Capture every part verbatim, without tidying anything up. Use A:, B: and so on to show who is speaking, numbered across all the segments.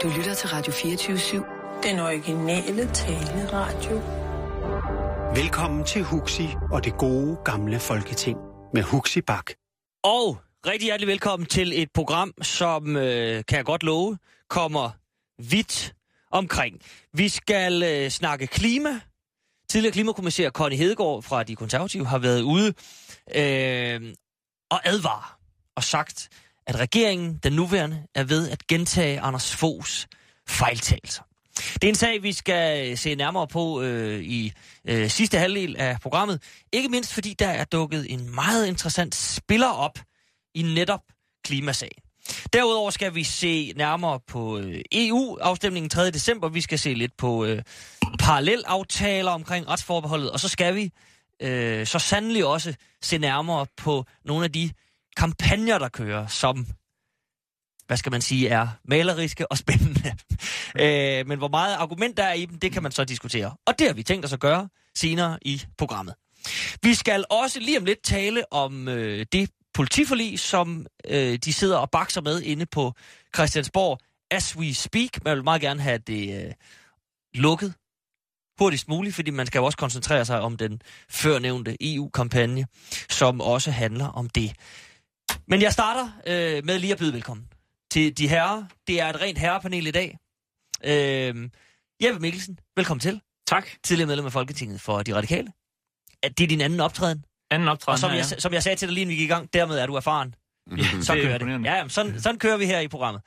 A: Du lytter til Radio fireogtyve syv.
B: Den originale taleradio.
C: Velkommen til Huxi og det gode gamle folketing med Huxi Bach.
D: Og rigtig hjertelig velkommen til et program, som, øh, kan jeg godt love, kommer vidt omkring. Vi skal øh, snakke klima. Tidligere klimakommissær Connie Hedegaard fra De Konservative har været ude øh, og advare og sagt, at regeringen, den nuværende, er ved at gentage Anders Foghs fejltagelser. Det er en sag, vi skal se nærmere på øh, i øh, sidste halvdel af programmet. Ikke mindst fordi der er dukket en meget interessant spiller op i netop klimasagen. Derudover skal vi se nærmere på øh, E U-afstemningen tredje december. Vi skal se lidt på øh, parallelaftaler omkring retsforbeholdet. Og så skal vi øh, så sandelig også se nærmere på nogle af de kampagner, der kører, som, hvad skal man sige, er maleriske og spændende. øh, men hvor meget argument der er i dem, det kan man så diskutere. Og det har vi tænkt os at gøre senere i programmet. Vi skal også lige om lidt tale om øh, det politiforlig, som øh, de sidder og bakser med inde på Christiansborg as we speak. Man vil meget gerne have det øh, lukket hurtigst muligt, fordi man skal jo også koncentrere sig om den førnævnte E U-kampagne, som også handler om det. Men jeg starter øh, med lige at byde velkommen til de herrer. Det er et rent herrepanel i dag. Øh, Jeppe Mikkelsen, velkommen til.
E: Tak.
D: Tidligere medlem af Folketinget for De Radikale. Det er din anden optræden.
E: Anden optræden,
D: Og som,
E: ja,
D: jeg,
E: ja.
D: som jeg sagde til dig lige, inden vi gik i gang, dermed er du erfaren.
E: Ja,
D: Så
E: det er
D: kører det.
E: imponerende.
D: Ja, jamen, sådan, sådan kører vi her i programmet.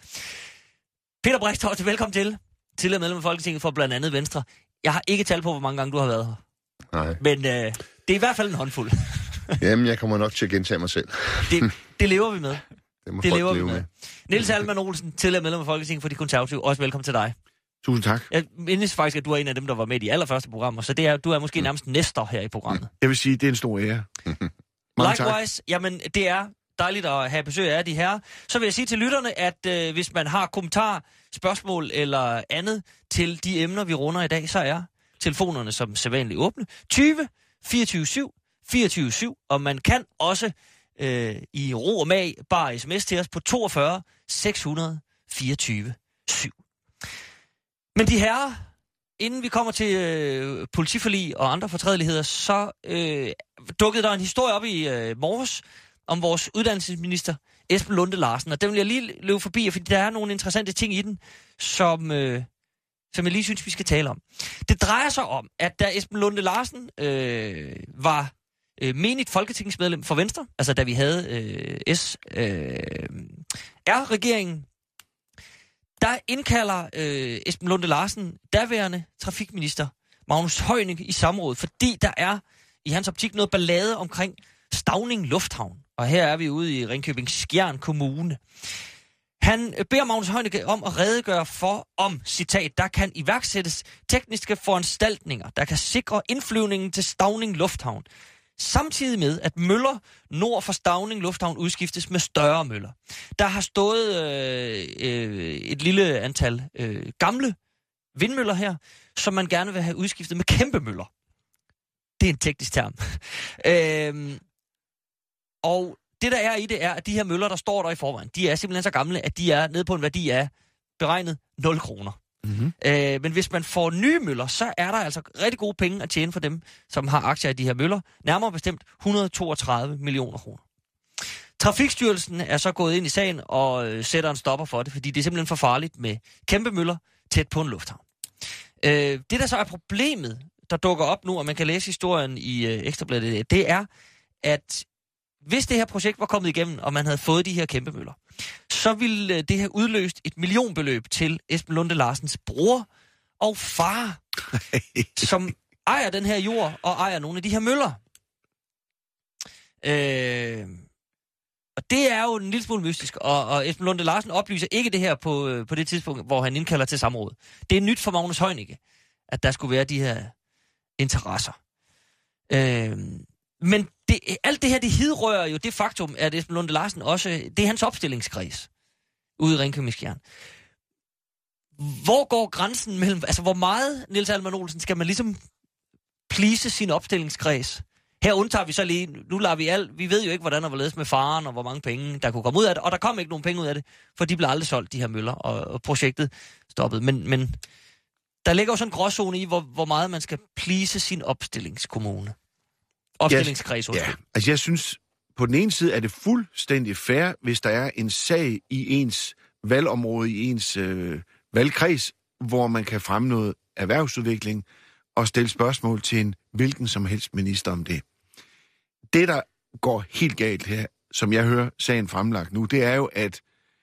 D: Peter Brixtofte, velkommen til. Tidligere medlem af Folketinget for blandt andet Venstre. Jeg har ikke talt på, hvor mange gange du har været her.
F: Nej.
D: Men øh, det er i hvert fald en håndfuld.
F: Jamen, jeg kommer nok til at gentage mig selv.
D: Det, det lever vi med.
F: Det må
D: Det
F: folk
D: lever vi
F: leve
D: med.
F: med.
D: Niels Alman Olsen, tidligere medlem af Folketinget for De Konservative. Også velkommen til dig.
F: Tusind tak.
D: Jeg mindes faktisk, at du er en af dem, der var med i de allerførste programmer, så det er, du er måske nærmest næster her i programmet.
G: Jeg vil sige, det er en stor ære. Mange tak.
D: Likewise, jamen det er dejligt at have besøg af de her. Så vil jeg sige til lytterne, at øh, hvis man har kommentarer, spørgsmål eller andet til de emner, vi runder i dag, så er telefonerne som sædvanligt åbne. tyve fireogtyve syv fireogtyve syv, og man kan også øh, i ro og mag bare sms til os på toogfyrre seks hundrede fireogtyve syv. Men de herrer, inden vi kommer til øh, politiforlig og andre fortrædeligheder, så øh, dukkede der en historie op i øh, morges om vores uddannelsesminister, Esben Lunde Larsen. Og den vil jeg lige løbe forbi, fordi der er nogle interessante ting i den, som, øh, som jeg lige synes, vi skal tale om. Det drejer sig om, at da Esben Lunde Larsen øh, var øh, menigt folketingsmedlem for Venstre, altså da vi havde øh, S R-regeringen, der indkalder øh, Esben Lunde Larsen daværende trafikminister Magnus Heunicke i samråd, fordi der er i hans optik noget ballade omkring Stauning Lufthavn. Og her er vi ude i Ringkøbing-Skjern Kommune. Han beder Magnus Heunicke om at redegøre for, om, citat, der kan iværksættes tekniske foranstaltninger, der kan sikre indflyvningen til Stauning Lufthavn, samtidig med, at møller nord for Stauning Lufthavn udskiftes med større møller. Der har stået øh, øh, et lille antal øh, gamle vindmøller her, som man gerne vil have udskiftet med kæmpe møller. Det er en teknisk term. øh, og det, der er i det, er, at de her møller, der står der i forvejen, de er simpelthen så gamle, at de er nede på en værdi af beregnet nul kroner. Mm-hmm. Øh, men hvis man får nye møller, så er der altså rigtig gode penge at tjene for dem, som har aktier i de her møller. Nærmere bestemt et hundrede og toogtredive millioner kroner. Trafikstyrelsen er så gået ind i sagen og øh, sætter en stopper for det, fordi det er simpelthen for farligt med kæmpe møller tæt på en lufthavn. Øh, det, der så er problemet, der dukker op nu, og man kan læse historien i øh, Ekstrabladet, det er, at hvis det her projekt var kommet igennem, og man havde fået de her kæmpe møller, så ville det have udløst et millionbeløb til Esben Lunde Larsens bror og far, som ejer den her jord og ejer nogle af de her møller. Øh, og det er jo en lille smule mystisk, og, og Esben Lunde Larsen oplyser ikke det her på, på det tidspunkt, hvor han indkalder til samråd. Det er nyt for Magnus Heunicke, at der skulle være de her interesser. Øh, men det, alt det her, det hidrører jo det faktum, at Esben Lunde Larsen også, det er hans opstillingskreds ude i Ringkøbing-Skjern. Hvor går grænsen mellem, altså hvor meget, Niels Alman Olsen, skal man ligesom please sin opstillingskreds, Her undtager vi så lige, nu lader vi alt, vi ved jo ikke, hvordan der var ledes med faren, og hvor mange penge, der kunne komme ud af det, og der kom ikke nogen penge ud af det, for de blev aldrig solgt, de her møller, og, og projektet stoppede. Men, men der ligger jo sådan en gråzone i, hvor, hvor meget man skal please sin opstillingskommune. Opstillingskreds.
G: Ja, altså jeg synes, på den ene side er det fuldstændig fair, hvis der er en sag i ens valgområde, i ens øh, valgkreds, hvor man kan fremme noget erhvervsudvikling og stille spørgsmål til en hvilken som helst minister om det. Det, der går helt galt her, som jeg hører sagen fremlagt nu, det er jo, at,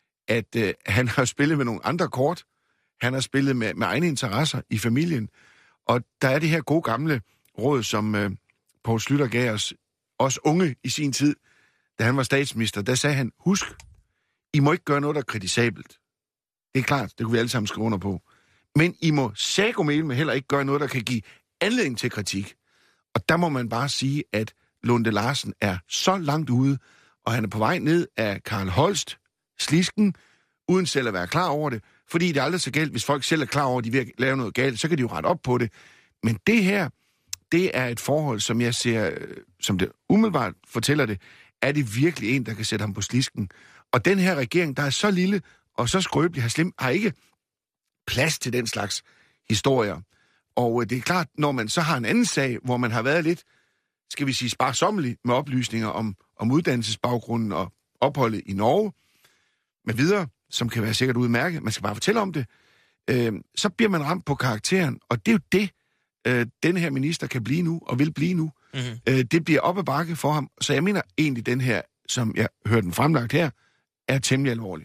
G: at øh, han har spillet med nogle andre kort. Han har spillet med, med egne interesser i familien. Og der er det her gode gamle råd, som øh, Poul Schlüter gav os, os unge i sin tid, da han var statsminister. Der sagde han, husk, I må ikke gøre noget, der er kritisabelt. Det er klart, det kunne vi alle sammen skrive under på. Men I må sagomel med heller ikke gøre noget, der kan give anledning til kritik. Og der må man bare sige, at Lunde Larsen er så langt ude, og han er på vej ned af Karl Holst, slisken, uden selv at være klar over det. Fordi det er aldrig så galt, hvis folk selv er klar over, at de vil lave noget galt, så kan de jo rette op på det. Men det her, det er et forhold, som jeg ser, som det umiddelbart fortæller det, er det virkelig en, der kan sætte ham på slisken. Og den her regering, der er så lille og så skrøbelig, har, slem, har ikke plads til den slags historier. Og det er klart, når man så har en anden sag, hvor man har været lidt, skal vi sige, sparsommelig med oplysninger om, om uddannelsesbaggrunden og opholdet i Norge, med videre, som kan være sikkert udmærket, man skal bare fortælle om det, øh, så bliver man ramt på karakteren, og det er jo det, øh, den her minister kan blive nu, og vil blive nu. Mm-hmm. Øh, det bliver op ad bakke for ham, så jeg mener egentlig, den her, som jeg hørte den fremlagt her, er temmelig alvorlig.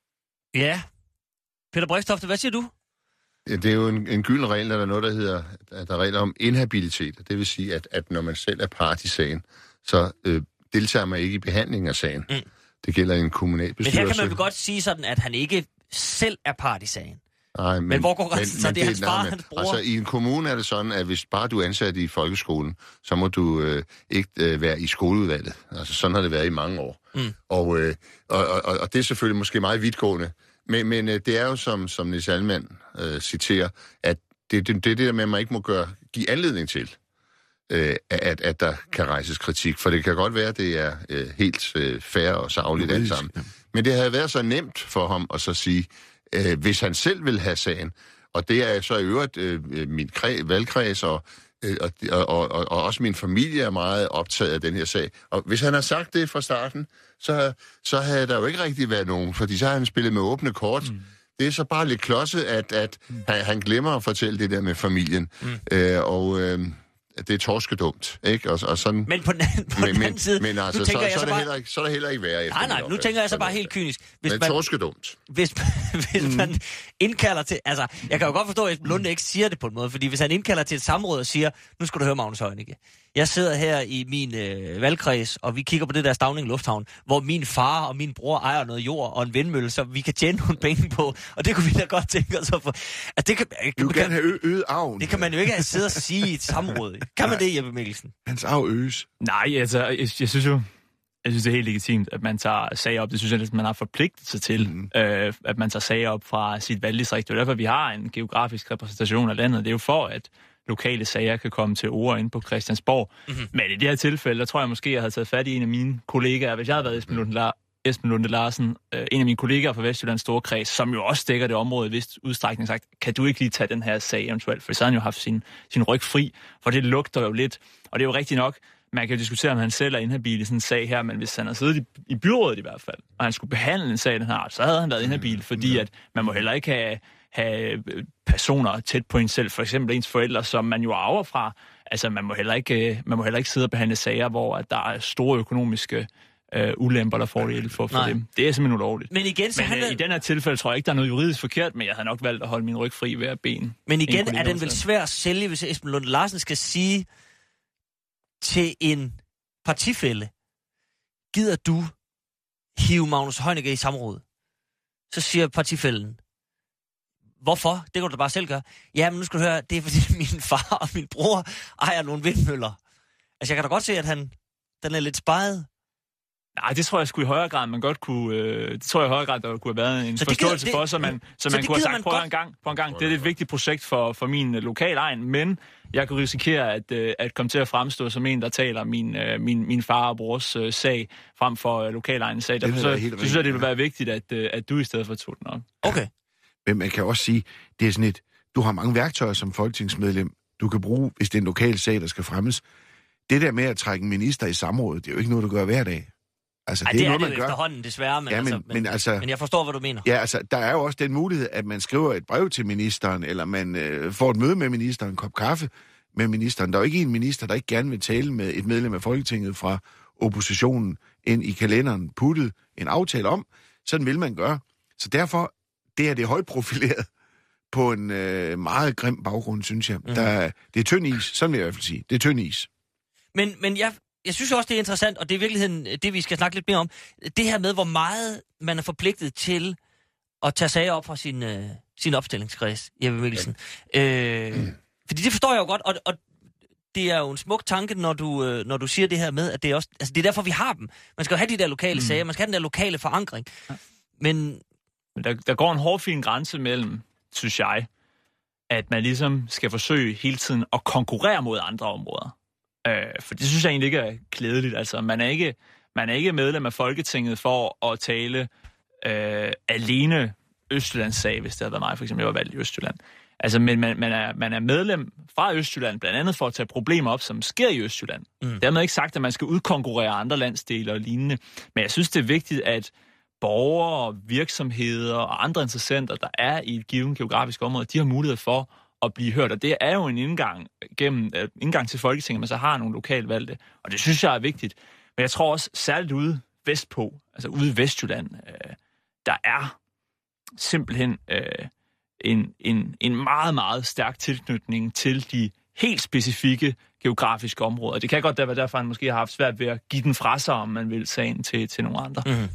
D: Ja. Peter Brixtofte, hvad siger du?
F: Ja, det er jo en, en gylden regel, der er noget, der hedder, der er regler om inhabilitet. Det vil sige, at, at når man selv er part i sagen, så øh, deltager man ikke i behandlingen af sagen. Mm. Det gælder en kommunalbestyrelse.
D: Men her kan man jo godt sige sådan, at han ikke selv er part i sagen.
F: Nej, men,
D: men hvor går grænsen? Så det er hans far, hans bror?
F: Altså, i en kommune er det sådan, at hvis bare du er ansat i folkeskolen, så må du øh, ikke øh, være i skoleudvalget. Altså, sådan har det været i mange år. Mm. Og, øh, og, og, og det er selvfølgelig måske meget vidtgående. Men, men øh, det er jo, som, som Niels Almand øh, citerer, at det, det, det er det der med, at man ikke må gøre, give anledning til, øh, at, at der kan rejses kritik. For det kan godt være, at det er øh, helt øh, fair og sagligt alt sammen. Men det havde været så nemt for ham at så sige, øh, hvis han selv vil have sagen, og det er så i øvrigt øh, min kræ, valgkreds, og, øh, og, og, og, og også min familie er meget optaget af den her sag. Og hvis han har sagt det fra starten, så, så havde der jo ikke rigtig været nogen, fordi så har han spillet med åbne kort. Mm. Det er så bare lidt klodset, at, at mm. han, han glemmer at fortælle det der med familien. Mm. Øh, og... Øh, det er torskedumt, ikke? Og, og sådan,
D: men på den anden, på men, den anden side...
F: Men altså, så, så, så, er bare... heller ikke, så er der heller ikke værre efter.
D: Nej, nej, nu tænker jeg så bare helt kynisk.
F: Hvis men man, torskedumt.
D: Hvis, hvis mm. man indkalder til... Altså, jeg kan jo godt forstå, at Lunde ikke siger det på en måde, fordi hvis han indkalder til et samråd og siger, nu skal du høre, Magnus Heunicke. Jeg sidder her i min øh, valgkreds, og vi kigger på det der Stauning Lufthavn, hvor min far og min bror ejer noget jord og en vindmølle, så vi kan tjene nogle penge på, og det kunne vi da godt tænke os at få. Altså, det kan,
G: du kan, kan have ø- øget arven.
D: Det kan man jo ikke have siddet og sige i et samråd. Kan man det, Jeppe Mikkelsen?
G: Hans arv øges.
E: Nej, altså, jeg, jeg synes jo, jeg synes det er helt legitimt, at man tager sager op. Det synes jeg, at man har forpligtet sig til, mm. øh, at man tager sager op fra sit valgdistrikt. Det er derfor, vi har en geografisk repræsentation af landet. Det er jo for, at lokale sager kan komme til ord inde på Christiansborg. Mm-hmm. Men i det her tilfælde, der tror jeg måske, jeg havde taget fat i en af mine kollegaer, hvis jeg havde været Esben Lunde, La- Esben Lunde Larsen, øh, en af mine kollegaer fra Vestjyllands Storkreds, som jo også dækker det område i vist udstrækning, sagt, kan du ikke lige tage den her sag eventuelt? For så har han jo haft sin, sin ryg fri, for det lugter jo lidt. Og det er jo rigtigt nok, man kan jo diskutere, om han selv er inhabil i sådan en sag her, men hvis han har siddet i, i byrådet i hvert fald, og han skulle behandle en sag den her, så havde han været inhabil, fordi at man må heller ikke have, have personer tæt på en selv, for eksempel ens forældre, som man jo arver fra. Altså, man må heller ikke, man må heller ikke sidde og behandle sager, hvor at der er store økonomiske øh, ulemper, der får det for, for dem. Det er simpelthen ulovligt.
D: Men igen, så
E: men,
D: han
E: øh, i den her tilfælde tror jeg ikke, der er noget juridisk forkert, men jeg havde nok valgt at holde min ryg fri ved at bene.
D: Men igen er den vel svær at sælge, hvis Esben Lunde Larsen skal sige til en partifælle, gider du hive Magnus Heunicke i samråd? Så siger partifællen, hvorfor? Det kan du da bare selv gøre. Ja, men nu skal du høre, det er fordi min far og min bror ejer nogle vindmøller. Altså, jeg kan da godt se, at han, den er lidt spejet.
E: Nej, det tror jeg sgu i højere grad, man godt kunne... Øh, det tror jeg i højere grad, der kunne have været en så forståelse gider, det, for, så man, så så man kunne have sagt, prøv en gang, på en gang, det er et vigtigt projekt for, for min øh, lokal egen, men jeg kunne risikere at, øh, at komme til at fremstå som en, der taler min, øh, min, min far og brors øh, sag, frem for øh, lokal egen sag. Derfor så, så synes jeg, det vil være vigtigt, at, øh, at du i stedet for tog den op.
D: Okay.
G: Men man kan også sige, det er sådan et... Du har mange værktøjer som folketingsmedlem, du kan bruge, hvis det er en lokal sag, der skal fremmes. Det der med at trække en minister i samråd, det er jo ikke noget, du gør hver dag. Altså,
D: Ej,
G: det,
D: det er,
G: er noget,
D: det jo
G: man gør.
D: efterhånden, desværre, men,
G: ja, men,
D: altså, men,
G: men, altså,
D: men jeg forstår, hvad du mener.
G: Ja, altså, der er jo også den mulighed, at man skriver et brev til ministeren, eller man øh, får et møde med ministeren, en kop kaffe med ministeren. Der er jo ikke en minister, der ikke gerne vil tale med et medlem af Folketinget fra oppositionen ind i kalenderen, puttet en aftale om. Sådan vil man gøre. Så derfor, det er det højt profileret på en øh, meget grim baggrund, synes jeg. Mm. Der, det er tynd is, sådan vil jeg i hvert fald sige. Det er tynd is.
D: Men, men jeg, jeg synes også, det er interessant, og det er i virkeligheden det, vi skal snakke lidt mere om. Det her med, hvor meget man er forpligtet til at tage sager op fra sin, øh, sin opstillingskreds, Jeppe Mikkelsen. Ja. Øh, mm. Fordi det forstår jeg jo godt, og, og det er jo en smuk tanke, når du, øh, når du siger det her med, at det er også... Altså, det er derfor, vi har dem. Man skal jo have de der lokale mm. sager, man skal have den der lokale forankring. Ja. Men...
E: Men der, der går en hårfin grænse mellem, synes jeg, at man ligesom skal forsøge hele tiden at konkurrere mod andre områder. Øh, for det synes jeg egentlig ikke er klædeligt. Altså, man er ikke, man er ikke medlem af Folketinget for at tale øh, alene Østjyllands sag, hvis det havde været mig, for eksempel, jeg var valgt i Østjylland. Altså, men man, man, er, man er medlem fra Østjylland, blandt andet for at tage problemer op, som sker i Østjylland. Mm. Dermed ikke sagt, at man skal udkonkurrere andre landsdele og lignende. Men jeg synes, det er vigtigt, at borgere, virksomheder og andre interessenter, der er i et givet geografisk område, de har mulighed for at blive hørt. Og det er jo en indgang gennem uh, indgang til Folketinget, man så har nogle lokalvalgte. Og det synes jeg er vigtigt. Men jeg tror også, særligt ude vestpå, altså ude i Vestjylland, uh, der er simpelthen uh, en, en, en meget, meget stærk tilknytning til de helt specifikke geografiske områder. Det kan godt være, derfor han måske har haft svært ved at give den fra sig, om man vil, sagen til, til nogle andre. Mm-hmm.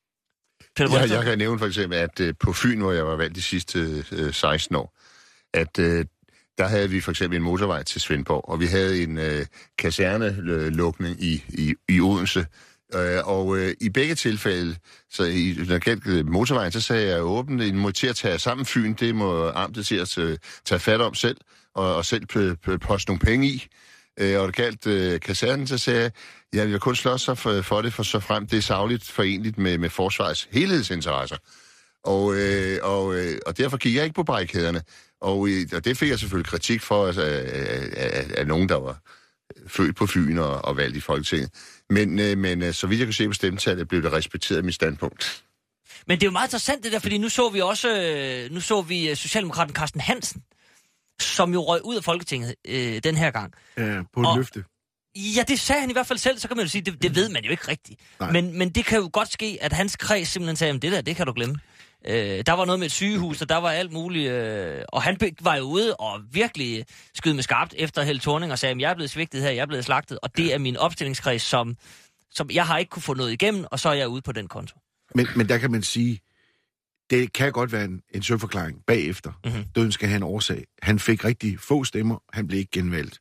F: Jeg, jeg kan nævne for eksempel, at uh, på Fyn, hvor jeg var valgt de sidste uh, seksten år, at uh, der havde vi for eksempel en motorvej til Svendborg, og vi havde en uh, kasernelukning i, i, i Odense. Uh, og uh, i begge tilfælde, så i den kendte motorvejen, så sagde jeg åbent, I må til at tage sammen Fyn, det må amtet til at uh, tage fat om selv, og, og selv p- p- poste nogle penge i. Uh, og det galt uh, kasernen, så sagde jeg, ja, vi vil kun slås sig for, for det, for så frem det er sagligt forenligt med, med forsvarets helhedsinteresser. Og, øh, og, øh, og derfor gik jeg ikke på barrikaderne. Og, øh, og det fik jeg selvfølgelig kritik for altså, af, af, af nogen, der var født på Fyn og, og valgt i Folketinget. Men, øh, men øh, så vidt jeg kunne se på stemmetallet, blev det respekteret mit standpunkt.
D: Men det er jo meget interessant det der, fordi nu så vi også øh, nu så vi socialdemokraten Carsten Hansen, som jo røg ud af Folketinget øh, den her gang.
G: Ja, på et og, løfte.
D: Ja, det sagde han i hvert fald selv, så kan man jo sige, det, det ved man jo ikke rigtigt. Men, men det kan jo godt ske, at hans kreds simpelthen sagde, det der, det kan du glemme. Øh, der var noget med et sygehus, og der var alt muligt, øh, og han var jo ude og virkelig skød med skarpt efter Helle Thorning og sagde, jeg er blevet svigtet her, jeg er blevet slagtet, og det er min opstillingskreds, som, som jeg har ikke kunne få noget igennem, og så er jeg ude på den konto. Men,
G: men der kan man sige, det kan godt være en, en søforklaring bagefter. Mm-hmm. Døden skal have en årsag. Han fik rigtig få stemmer, han blev ikke genvalgt.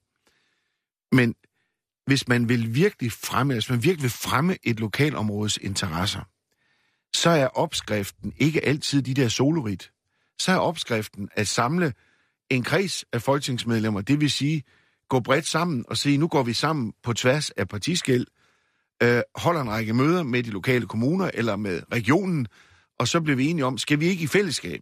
G: Men hvis man vil virkelig fremme, hvis man virkelig vil fremme et lokalområdes interesser, så er opskriften ikke altid de der solorit. Så er opskriften at samle en kreds af folketingsmedlemmer, det vil sige, gå bredt sammen og sige, nu går vi sammen på tværs af partiskel, øh, holder en række møder med de lokale kommuner eller med regionen, og så bliver vi enige om, skal vi ikke i fællesskab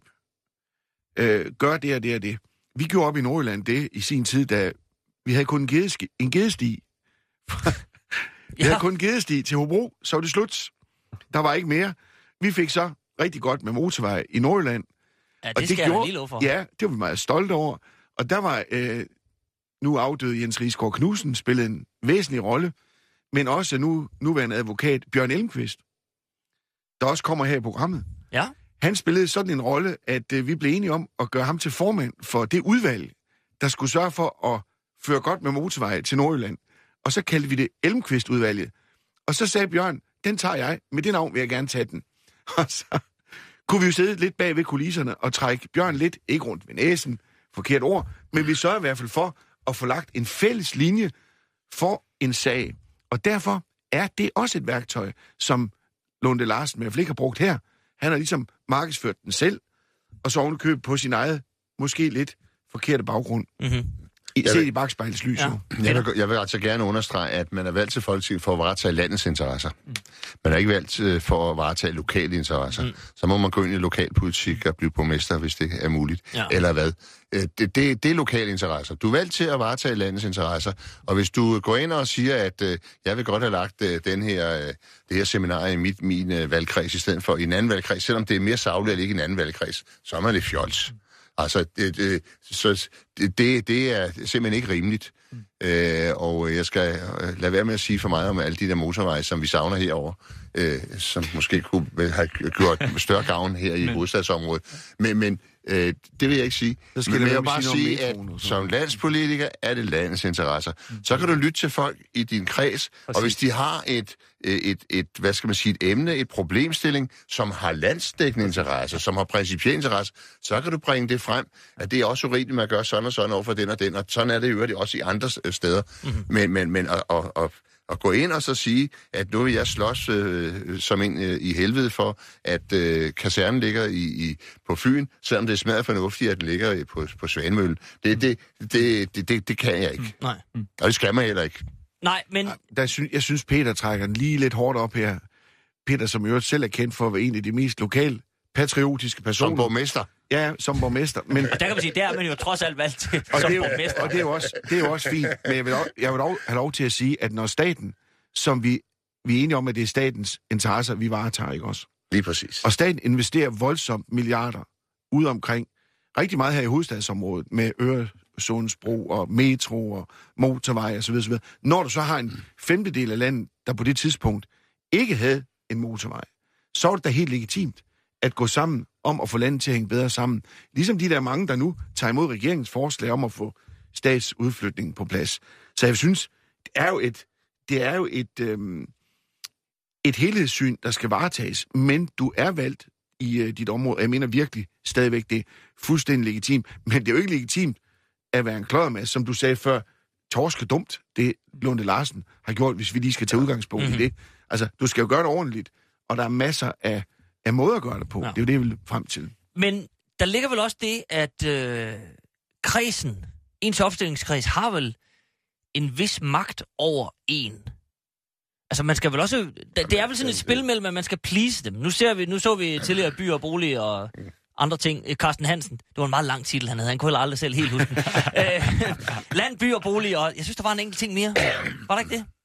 G: øh, gøre det og det og det. Vi gjorde op i Nordjylland det i sin tid, da vi havde kun en, gedeski, en gedesti. vi ja. havde kun en gedesti til Hobro, så var det slut. Der var ikke mere. Vi fik så rigtig godt med motorvej i Nordjylland.
D: Ja, det, og det skal gjorde, jeg lige lov for.
G: Ja, det var vi meget stolte over. Og der var øh, nu afdøde Jens Riisgaard Knudsen, spillede en væsentlig rolle, men også nu nuværende advokat Bjørn Elmqvist, der også kommer her i programmet.
D: Ja.
G: Han spillede sådan en rolle, at øh, vi blev enige om at gøre ham til formand for det udvalg, der skulle sørge for at føre godt med motorvej til Nordjylland. Og så kaldte vi det Elmqvist-udvalget. Og så sagde Bjørn, den tager jeg, med det navn vil jeg gerne tage den. Og så kunne vi jo sidde lidt bag ved kulisserne og trække Bjørn lidt, ikke rundt ved næsen, forkert ord, men vi sørger i hvert fald for at få lagt en fælles linje for en sag. Og derfor er det også et værktøj, som Lunde Larsen i hvert fald ikke har brugt her. Han har ligesom markedsført den selv, og så ovenikøbet på sin eget, måske lidt forkerte baggrund.
D: Mm-hmm.
G: I, set i bagspejlets lys.
D: Ja.
F: Jeg vil, jeg vil altså gerne understrege, at man er valgt til Folketinget for at varetage landets interesser. Man er ikke valgt øh, for at varetage lokale interesser. Mm. Så må man gå ind i lokalpolitik og blive borgmester, hvis det er muligt. Ja. Eller hvad. Øh, det, det, det er lokale interesser. Du er valgt til at varetage landets interesser. Og hvis du går ind og siger, at øh, jeg vil godt have lagt øh, den her, øh, det her seminar i mit, min øh, valgkreds, i stedet for i en anden valgkreds, selvom det er mere sagligt eller ikke i en anden valgkreds, så er det fjols. Altså, det, det, så det, det er simpelthen ikke rimeligt. Mm. Øh, og jeg skal lade være med at sige for meget om alle de der motorveje, som vi savner herover, øh, som måske kunne have gjort større gavn her i hovedstadsområdet. Men, men øh, det vil jeg ikke sige. Så skal men jeg vil bare sige, at som landspolitiker er det landets interesser. Mm. Så kan du lytte til folk i din kreds, og hvis de har et, et, et, hvad skal man sige, et emne, et problemstilling, som har landsdækkende interesser, som har principielle interesser, så kan du bringe det frem, at det er også urimeligt, man gør sådan og sådan over for den og den, og sådan er det jo også i andre steder. Mm-hmm. Men, men, men at, at, at, at gå ind og så sige, at nu vil jeg slås øh, som en øh, i helvede for, at øh, kasernen ligger i, i, på Fyn, selvom det er smadret fornuftigt, at den ligger på, på Svanemøllen. Det, det, det, det, det, det kan jeg ikke.
D: Nej.
F: Og det skal man heller ikke.
D: Nej, men...
G: Der sy- jeg synes, Peter trækker den lige lidt hårdt op her. Peter, som jo selv er kendt for at være en af de mest lokal patriotiske personer.
F: Som borgmester.
G: Ja, som borgmester. Men...
D: Og der kan man sige, der er man jo trods alt valgt til
G: og
D: som
G: det er jo,
D: borgmester.
G: Og det er jo også, det er jo også fint. Men jeg vil, dog, jeg vil dog have lov til at sige, at når staten, som vi, vi er enige om, at det er statens interesser, vi varetager, ikke også?
F: Lige præcis.
G: Og staten investerer voldsomt milliarder ud omkring rigtig meget her i hovedstadsområdet med Øresundsbro og metro og motorvej osv. osv. Når du så har en femtedel af landet, der på det tidspunkt ikke havde en motorvej, så er det da helt legitimt at gå sammen om at få landet til at hænge bedre sammen. Ligesom de der mange, der nu tager imod regeringens forslag om at få statsudflytningen på plads. Så jeg synes, det er jo et, det er jo et, øhm, et helhedssyn, der skal varetages, men du er valgt i øh, dit område. Jeg mener virkelig stadigvæk, det er fuldstændig legitimt, men det er jo ikke legitimt at være en kloddermasse, som du sagde før, torske dumt, det Lunde Larsen har gjort, hvis vi lige skal tage udgangspunkt mm-hmm. i det. Altså, du skal jo gøre det ordentligt, og der er masser af af måder at gøre det på. Ja. Det er jo det, jeg vil frem til.
D: Men der ligger vel også det, at øh, kredsen, ens opstillingskreds, har vel en vis magt over en. Altså, man skal vel også... Det er vel sådan et spil mellem, at man skal please dem. Nu, ser vi, nu så vi tidligere By og Bolig og andre ting. Carsten Hansen, det var en meget lang titel, han havde. Han kunne heller aldrig selv helt huske den. Land, By og Bolig, og jeg synes, der var en enkelt ting mere. Var der ikke det?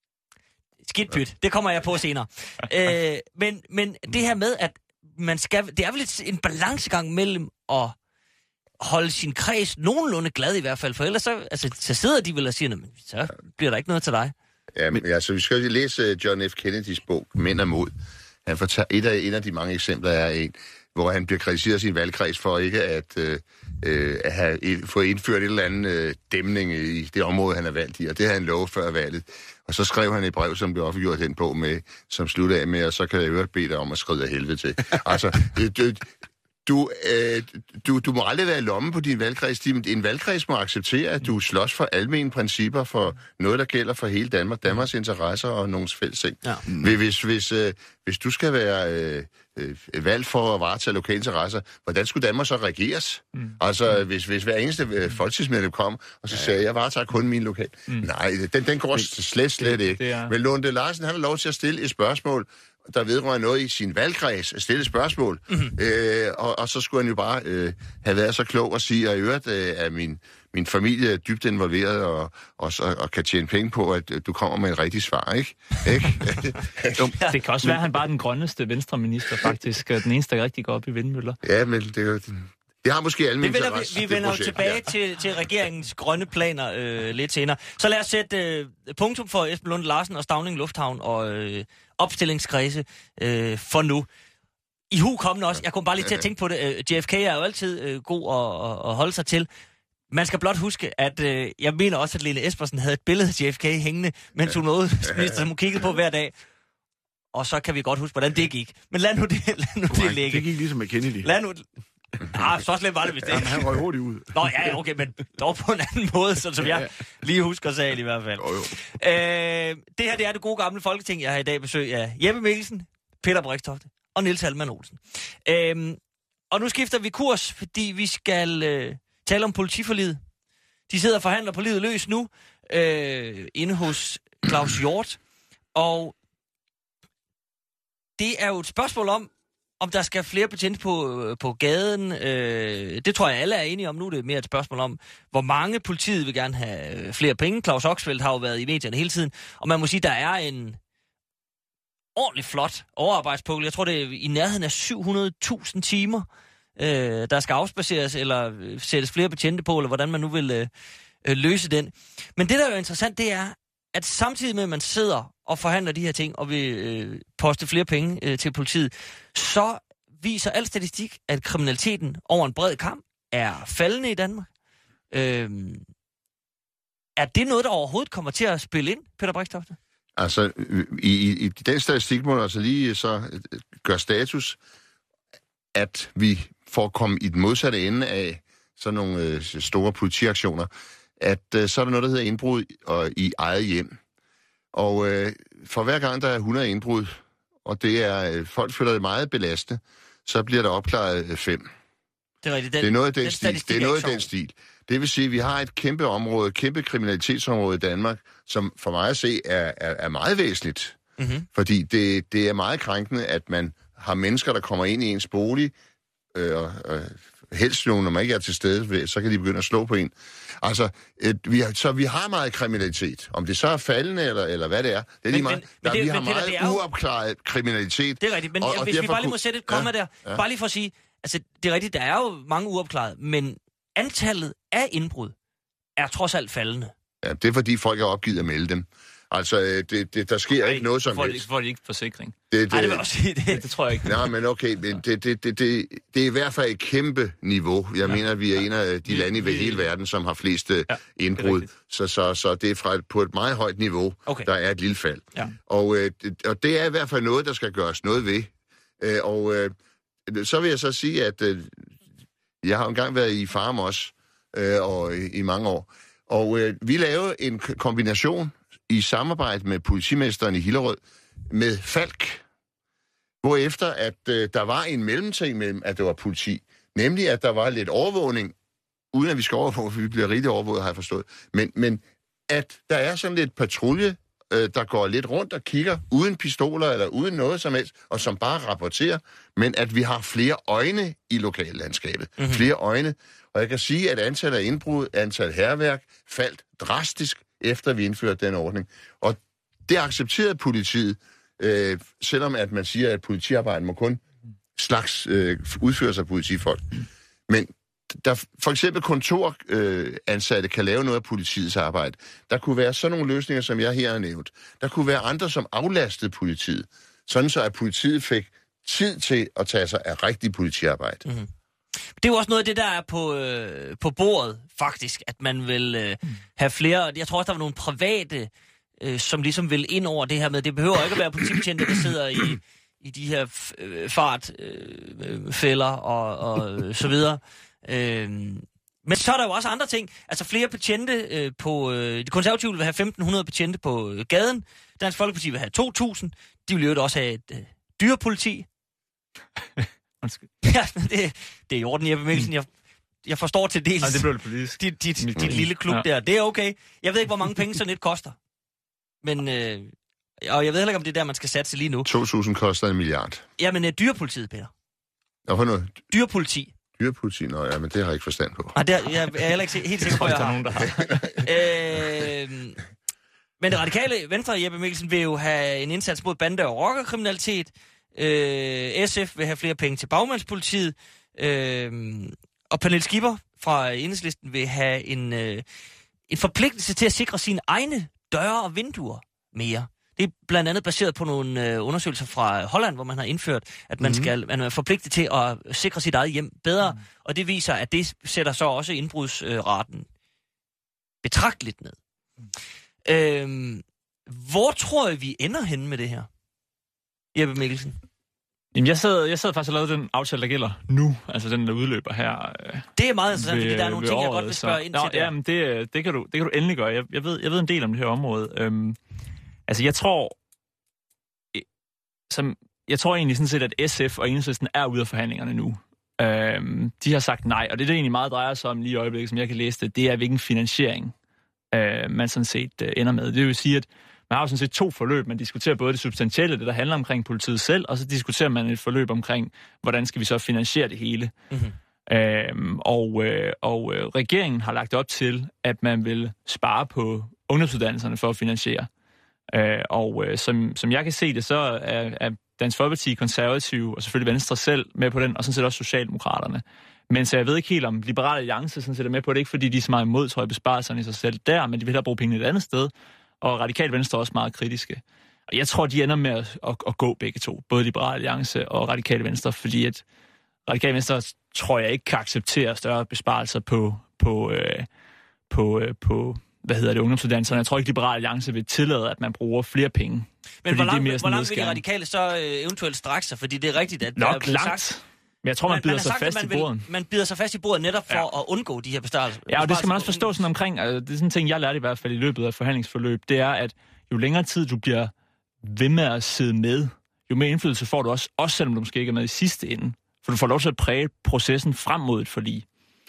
D: Skidt pyt. Det kommer jeg på senere. øh, men, men det her med, at man skal... Det er vel et, en balancegang mellem at holde sin kreds nogenlunde glad i hvert fald, for ellers så, altså, så sidder de vel og siger, så bliver der ikke noget til dig.
F: Ja, men, altså, vi skal læse John F. Kennedys bog, Mænd og Mod. Han fortæller, et af, en af de mange eksempler er en, hvor han bliver kritiseret af sin valgkreds for ikke at, øh, at have fået indført et eller andet øh, dæmning i det område, han er valgt i, og det havde han lovet før valget. Og så skrev han et brev, som blev offentliggjort den bog med, som slutter af med, og så kan jeg øvrigt bede dig om at skride af helvede til. Altså, du, du, øh, du, du må aldrig være i lommen på din valgkreds. En valgkreds må acceptere, at du slås for almene principper, for noget, der gælder for hele Danmark, Danmarks interesser og nogens fælles ting. Ja. Hvis, hvis, øh, hvis du skal være øh, øh, valgt for at varetage lokale interesser, hvordan skulle Danmark så regeres? Mm. Altså, hvis, hvis hver eneste øh, folketingsmedlem kom, og så sagde, jeg varetager kun min lokal. Mm. Nej, den, den går slet, slet ikke. Det er... Men Lunde Larsen, han har lov til at stille et spørgsmål, der vedrører noget i sin valgkreds, at stille spørgsmål. Mm-hmm. Øh, og, og så skulle han jo bare øh, have været så klog at sige, at i øvrigt øh, er min, min familie dybt involveret og, og, og kan tjene penge på, at øh, du kommer med et rigtigt svar, ikke? ikke?
E: Det kan også være, at han bare er den grønneste venstreminister, faktisk. Den eneste, der rigtig går op i vindmøller.
F: Ja, men det er jo... Det har måske alle
D: det vender, vi, vi vender jo tilbage ja. til, til regeringens grønne planer øh, lidt senere. Så lad os sætte øh, punktum for Esben Lunde Larsen og Stauning Lufthavn og øh, opstillingskredse øh, for nu. I hu kommende også. Jeg kom bare lige til at tænke på det. Øh, J F K er jo altid øh, god at, at, at holde sig til. Man skal blot huske, at øh, jeg mener også, at Lene Espersen havde et billede af J F K hængende, mens hun nåede minister, som hun kiggede på hver dag. Og så kan vi godt huske, hvordan det gik. Men lad nu det, lad nu det ligge.
G: Det gik ligesom med Kennedy.
D: Lad nu... Ah, så slemt var det vist ikke.
G: Jamen, han røg hurtigt ud.
D: Nå ja, okay, men dog på en anden måde, sådan som jeg lige husker sagen i hvert fald.
G: Jo, jo.
D: Øh, det her, det er det gode gamle Folketing. Jeg har i dag besøg af Jeppe Mikkelsen, Peter Brixtofte og Niels Halman Olsen. Øh, og nu skifter vi kurs, fordi vi skal øh, tale om politiforliget. De sidder og forhandler på livet løs nu, øh, inde hos Claus Hjort. Og det er jo et spørgsmål om, om der skal flere betjente på, på gaden. Øh, det tror jeg, alle er enige om. Nu er det mere et spørgsmål om, hvor mange. Politiet vil gerne have flere penge. Claus Oxfeldt har jo været i medierne hele tiden. Og man må sige, der er en ordentlig flot overarbejdspukkel. Jeg tror, det er i nærheden af syv hundrede tusind timer, øh, der skal afspaceres, eller sættes flere betjente på, eller hvordan man nu vil øh, løse den. Men det, der er jo interessant, det er, at samtidig med, at man sidder og forhandler de her ting, og vil øh, poste flere penge øh, til politiet, så viser al statistik, at kriminaliteten over en bred kamp er faldende i Danmark. Øh, er det noget, der overhovedet kommer til at spille ind, Peter Brixtofte?
F: Altså, i, i, i den statistik må altså lige så gøre status, at vi får komme i den modsatte ende af sådan nogle øh, store politiaktioner, at øh, så er der noget, der hedder indbrud og, i eget hjem. Og øh, for hver gang der er hundrede indbrud, og det er øh, folk føler det meget belastende, så bliver der opklaret øh, fem.
D: Det er rigtigt. Den,
F: det er noget af den, den stil. Det er noget af den
D: sjov.
F: stil. Det vil sige, at vi har et kæmpe område, kæmpe kriminalitetsområde i Danmark, som for mig at se er, er, er meget væsentligt. Mm-hmm. Fordi det, det er meget krænkende, at man har mennesker, der kommer ind i ens bolig, øh, og, og helst jo, når man ikke er til stede, så kan de begynde at slå på en. Altså, et, vi har, så vi har meget kriminalitet. Om det så er faldende, eller, eller hvad det er, det er
D: men,
F: lige meget.
D: Men,
F: der,
D: det,
F: vi har
D: men,
F: meget
D: Peter,
F: uopklaret kriminalitet.
D: Det er rigtigt, men og, og hvis vi bare lige må sætte et komma ja, der, ja. bare lige for at sige, altså, det er rigtigt, der er jo mange uopklaret, men antallet af indbrud er trods alt faldende.
F: Ja, det er fordi folk er opgivet at melde dem. Altså, det, det, der sker
E: Ej,
F: ikke noget som
E: får
F: helst.
E: Får de ikke forsikring?
F: Det, det,
D: Ej, det vil også sige det.
E: Det, det tror jeg ikke.
F: Nej, men okay, men det, det, det, det, det er i hvert fald et kæmpe niveau. Jeg ja. mener, at vi er en af de lande i hele verden, som har flest ja, indbrud. Så, så, så det er fra et, på et meget højt niveau, okay. Der er et lille fald. Ja. Og, øh, det, og det er i hvert fald noget, der skal gøres noget ved. Øh, og øh, så vil jeg så sige, at øh, jeg har engang været i Farm også, øh, og i, i mange år. Og øh, vi lavede en kombination i samarbejde med politimesteren i Hillerød med Falk, hvorefter at øh, der var en mellemting mellem, at det var politi, nemlig at der var lidt overvågning, uden at vi skal overvåge, for vi bliver rigtig overvåget, har jeg forstået, men, men at der er sådan lidt patrulje, øh, der går lidt rundt og kigger, uden pistoler eller uden noget som helst, og som bare rapporterer, men at vi har flere øjne i lokallandskabet. Mm-hmm. Flere øjne. Og jeg kan sige, at antallet af indbrud, antallet af hærværk, faldt drastisk, efter vi indførte den ordning. Og det accepterede politiet, øh, selvom at man siger, at politiarbejde må kun slags øh, udføres af politifolk. Men der for eksempel kontoransatte øh, kan lave noget af politiets arbejde. Der kunne være sådan nogle løsninger, som jeg her har nævnt. Der kunne være andre, som aflastede politiet. Sådan så, at politiet fik tid til at tage sig af rigtig politiarbejde. Mm-hmm.
D: Det er jo også noget af det, der er på, øh, på bordet, faktisk, at man vil øh, have flere. Jeg tror også, der var nogle private, øh, som ligesom vil ind over det her med, det behøver ikke at være politibetjente, der sidder i, i de her f- fartfælder øh, og, og så videre. Øh, men så er der jo også andre ting. Altså flere betjente øh, på... Øh, de konservative vil have femten hundrede betjente på øh, gaden. Dansk Folkeparti vil have to tusind. De vil jo også have et øh, dyrepoliti. Ja, det, det er i orden, Jeppe Mikkelsen. Jeg, jeg forstår til dels...
E: Nej, det blev det politisk.
D: Dit, dit, dit, dit lille klub ja. der, det er okay. Jeg ved ikke, hvor mange penge sådan et koster. Men... Øh, og jeg ved heller ikke, om det er der, man skal satse lige nu.
F: to tusind koster en milliard.
D: Jamen, uh, dyrepolitiet, Peter.
F: Og for noget?
D: Dyrepoliti.
F: Dyrepoliti? Nå ja, men det har jeg ikke forstand på.
D: Ah, der, jeg er heller ikke helt sikker på, at jeg har.
E: Nogen, der har.
D: øh, men det radikale Venstre, Jeppe Mikkelsen, vil jo have en indsats mod bande- og rockerkriminalitet. Øh, S F vil have flere penge til bagmandspolitiet. Øh, og Pernille Skipper fra Enhedslisten vil have en, øh, en forpligtelse til at sikre sine egne døre og vinduer mere. Det er blandt andet baseret på nogle øh, undersøgelser fra Holland, hvor man har indført, at man, mm-hmm. skal, man er forpligtet til at sikre sit eget hjem bedre, mm. og det viser, at det sætter så også indbrudsraten øh, betragteligt ned. Mm. Øhm, hvor tror jeg, vi ender henne med det her, Jeppe Mikkelsen?
E: Jamen, jeg sad, jeg sad faktisk og lavede den aftale, der gælder nu, altså den, der udløber her. Øh,
D: det er meget interessant, fordi der er nogle ting,
E: året,
D: jeg godt vil spørge
E: så.
D: ind
E: Nå,
D: til.
E: Jamen, det, det, kan du, det kan du endelig gøre. Jeg, jeg, ved, jeg ved en del om det her område. Øhm, altså, jeg tror, som, jeg tror egentlig sådan set, at S F og Enhedslisten er ude af forhandlingerne nu. Øhm, de har sagt nej, og det, det egentlig meget drejer sig om lige i øjeblikket, som jeg kan læse det, det er, hvilken finansiering øh, man sådan set øh, ender med. Det vil sige, at man har jo sådan set to forløb. Man diskuterer både det substantielle, det der handler omkring politiet selv, og så diskuterer man et forløb omkring, hvordan skal vi så finansiere det hele. Mm-hmm. Øhm, og øh, og øh, regeringen har lagt op til, at man vil spare på ungdomsuddannelserne for at finansiere. Øh, og øh, som, som jeg kan se det, så er, er Dansk Folkeparti, Konservative og selvfølgelig Venstre selv med på den, og sådan set også Socialdemokraterne. Men så jeg ved ikke helt, om Liberale Alliance sådan set er med på det, ikke fordi de er så meget imod, tror jeg, besparelserne i sig selv der, men de vil hellere bruge pengene et andet sted. Og Radikale Venstre er også meget kritiske. Og jeg tror, de ender med at, at, at gå begge to, både Liberale Alliance og Radikale Venstre, fordi at Radikale Venstre, tror jeg, ikke kan acceptere større besparelser på, på, øh, på, øh, på hvad hedder det, ungdomsuddannelserne. Jeg tror ikke, Liberale Alliance vil tillade, at man bruger flere penge.
D: Men hvor langt, hvor langt vil de radikale så øh, eventuelt strække sig? Fordi det er rigtigt, at...
E: Nok langt. Sagt, men jeg tror, man, man bider man sig sagt, fast man i bordet.
D: Vil, man bider sig fast i bordet netop for ja. at undgå de her besparelser.
E: Ja, og det skal man også forstå sådan omkring. Altså, det er sådan en ting, jeg lærte i hvert fald i løbet af forhandlingsforløb. Det er, at jo længere tid du bliver ved med at sidde med, jo mere indflydelse får du også, også selvom du måske ikke er med i sidste ende. For du får lov til at præge processen frem mod et forlig.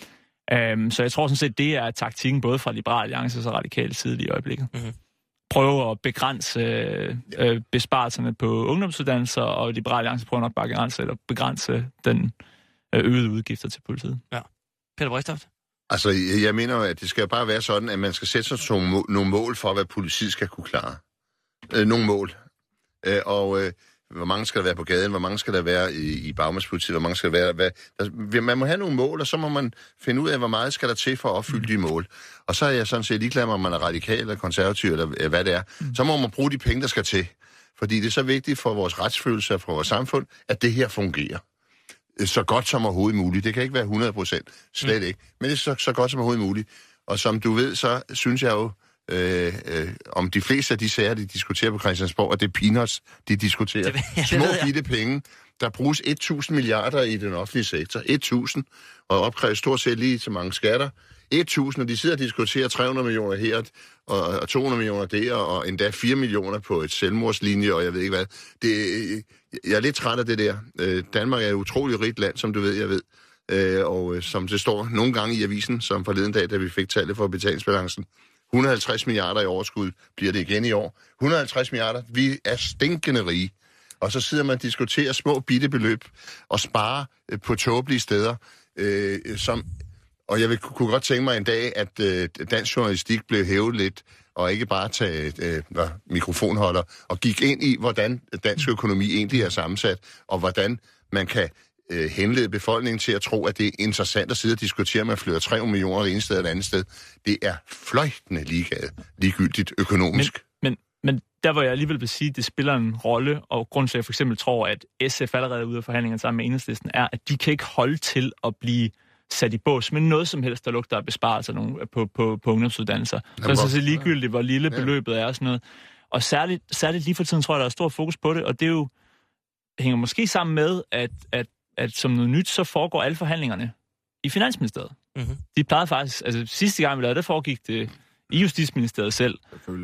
E: Um, så jeg tror sådan set, det er taktikken både fra Liberale Alliance og Radikale side i øjeblikket. Mm-hmm. Prøve at begrænse øh, øh, besparelserne på ungdomsuddannelser, og Liberale Alliance prøver nok bare begrænse, eller begrænse den øh, øgede udgifter til politiet. Ja.
D: Peter Brixtoft?
F: Altså, jeg mener jo, at det skal bare være sådan, at man skal sætte sig nogle mål for, hvad politiet skal kunne klare. Øh, nogle mål. Øh, og øh, hvor mange skal der være på gaden, hvor mange skal der være i, i bagmandspolitiet, hvor mange skal der være... Hvad, der, man må have nogle mål, og så må man finde ud af, hvor meget skal der til for at opfylde de mål. Og så er jeg sådan set ligeglad med, om man er radikal eller konservativ, eller hvad det er. Så må man bruge de penge, der skal til. Fordi det er så vigtigt for vores retsfølelse og for vores samfund, at det her fungerer. Så godt som overhovedet muligt. Det kan ikke være hundrede procent. Slet mm. ikke. Men det er så, så godt som overhovedet muligt. Og som du ved, så synes jeg jo, Øh, øh, om de fleste af de sager, de diskuterer på Christiansborg, og det er peanuts, de diskuterer. Det, ja, små bitte penge. Der bruges tusind milliarder i den offentlige sektor. tusind, og opkræves stort set lige så mange skatter. tusind, og de sidder og diskuterer tre hundrede millioner her, og, og to hundrede millioner der, og endda fire millioner på et selvmordslinje, og jeg ved ikke hvad. Det, jeg er lidt træt af det der. Øh, Danmark er et utroligt rigt land, som du ved, jeg ved. Øh, og øh, som det står nogle gange i avisen, som forleden dag, da vi fik tallet for betalingsbalancen, et hundrede og halvtreds milliarder i overskud bliver det igen i år. et hundrede og halvtreds milliarder, vi er stinkende rige. Og så sidder man og diskuterer små bitte beløb og sparer øh, på tåbelige steder. Øh, som, og jeg vil, kunne godt tænke mig en dag, at øh, dansk journalistik blev hævet lidt, og ikke bare tage øh, mikrofonholder, og gik ind i, hvordan dansk økonomi egentlig er sammensat, og hvordan man kan øh, henlede befolkningen til at tro, at det er interessant at sidde og diskutere, at man flytter tre hundrede millioner det ene sted og det andet sted. Det er fløjtende ligegyldigt økonomisk.
E: Men, men, men der hvor jeg alligevel vil sige, at det spiller en rolle, og grund til, at jeg for eksempel tror, at S F allerede er ude af forhandlingerne sammen med Enhedslisten, er, at de kan ikke holde til at blive sat i bås, men noget som helst, der lugter af besparelser på, på, på, på ungdomsuddannelser. Jamen, så er det ligegyldigt, hvor lille ja. beløbet er og sådan noget. Og særligt, særligt lige for tiden tror jeg, der er stor fokus på det, og det er jo, hænger måske sammen med, at, at, at som noget nyt, så foregår alle forhandlingerne i Finansministeriet. Mm-hmm. De plejede faktisk, altså sidste gang vi lavede det, foregik det i Justitsministeriet selv.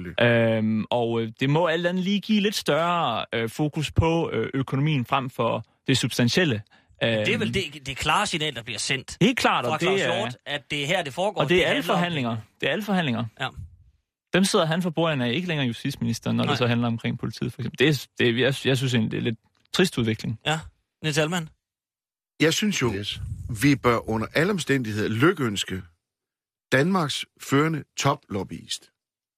E: Øhm, og det må alt andet lige give lidt større øh, fokus på øh, økonomien frem for det substantielle.
D: Det er vel det, det klare signal, der bliver sendt.
E: Helt klart,
D: og det er, at det er her, det foregår.
E: Og det er det alle forhandlinger. Om. Det er alle forhandlinger. Ja. Dem sidder han for bordene af, ikke længere justitsministeren, når Nej. det så handler omkring politiet, for eksempel. Det er, det er, jeg, jeg synes egentlig, det er lidt trist udvikling.
D: Ja, Niels Ellemann.
G: Jeg synes jo, yes. vi bør under alle omstændigheder lykønske Danmarks førende toplobbyist.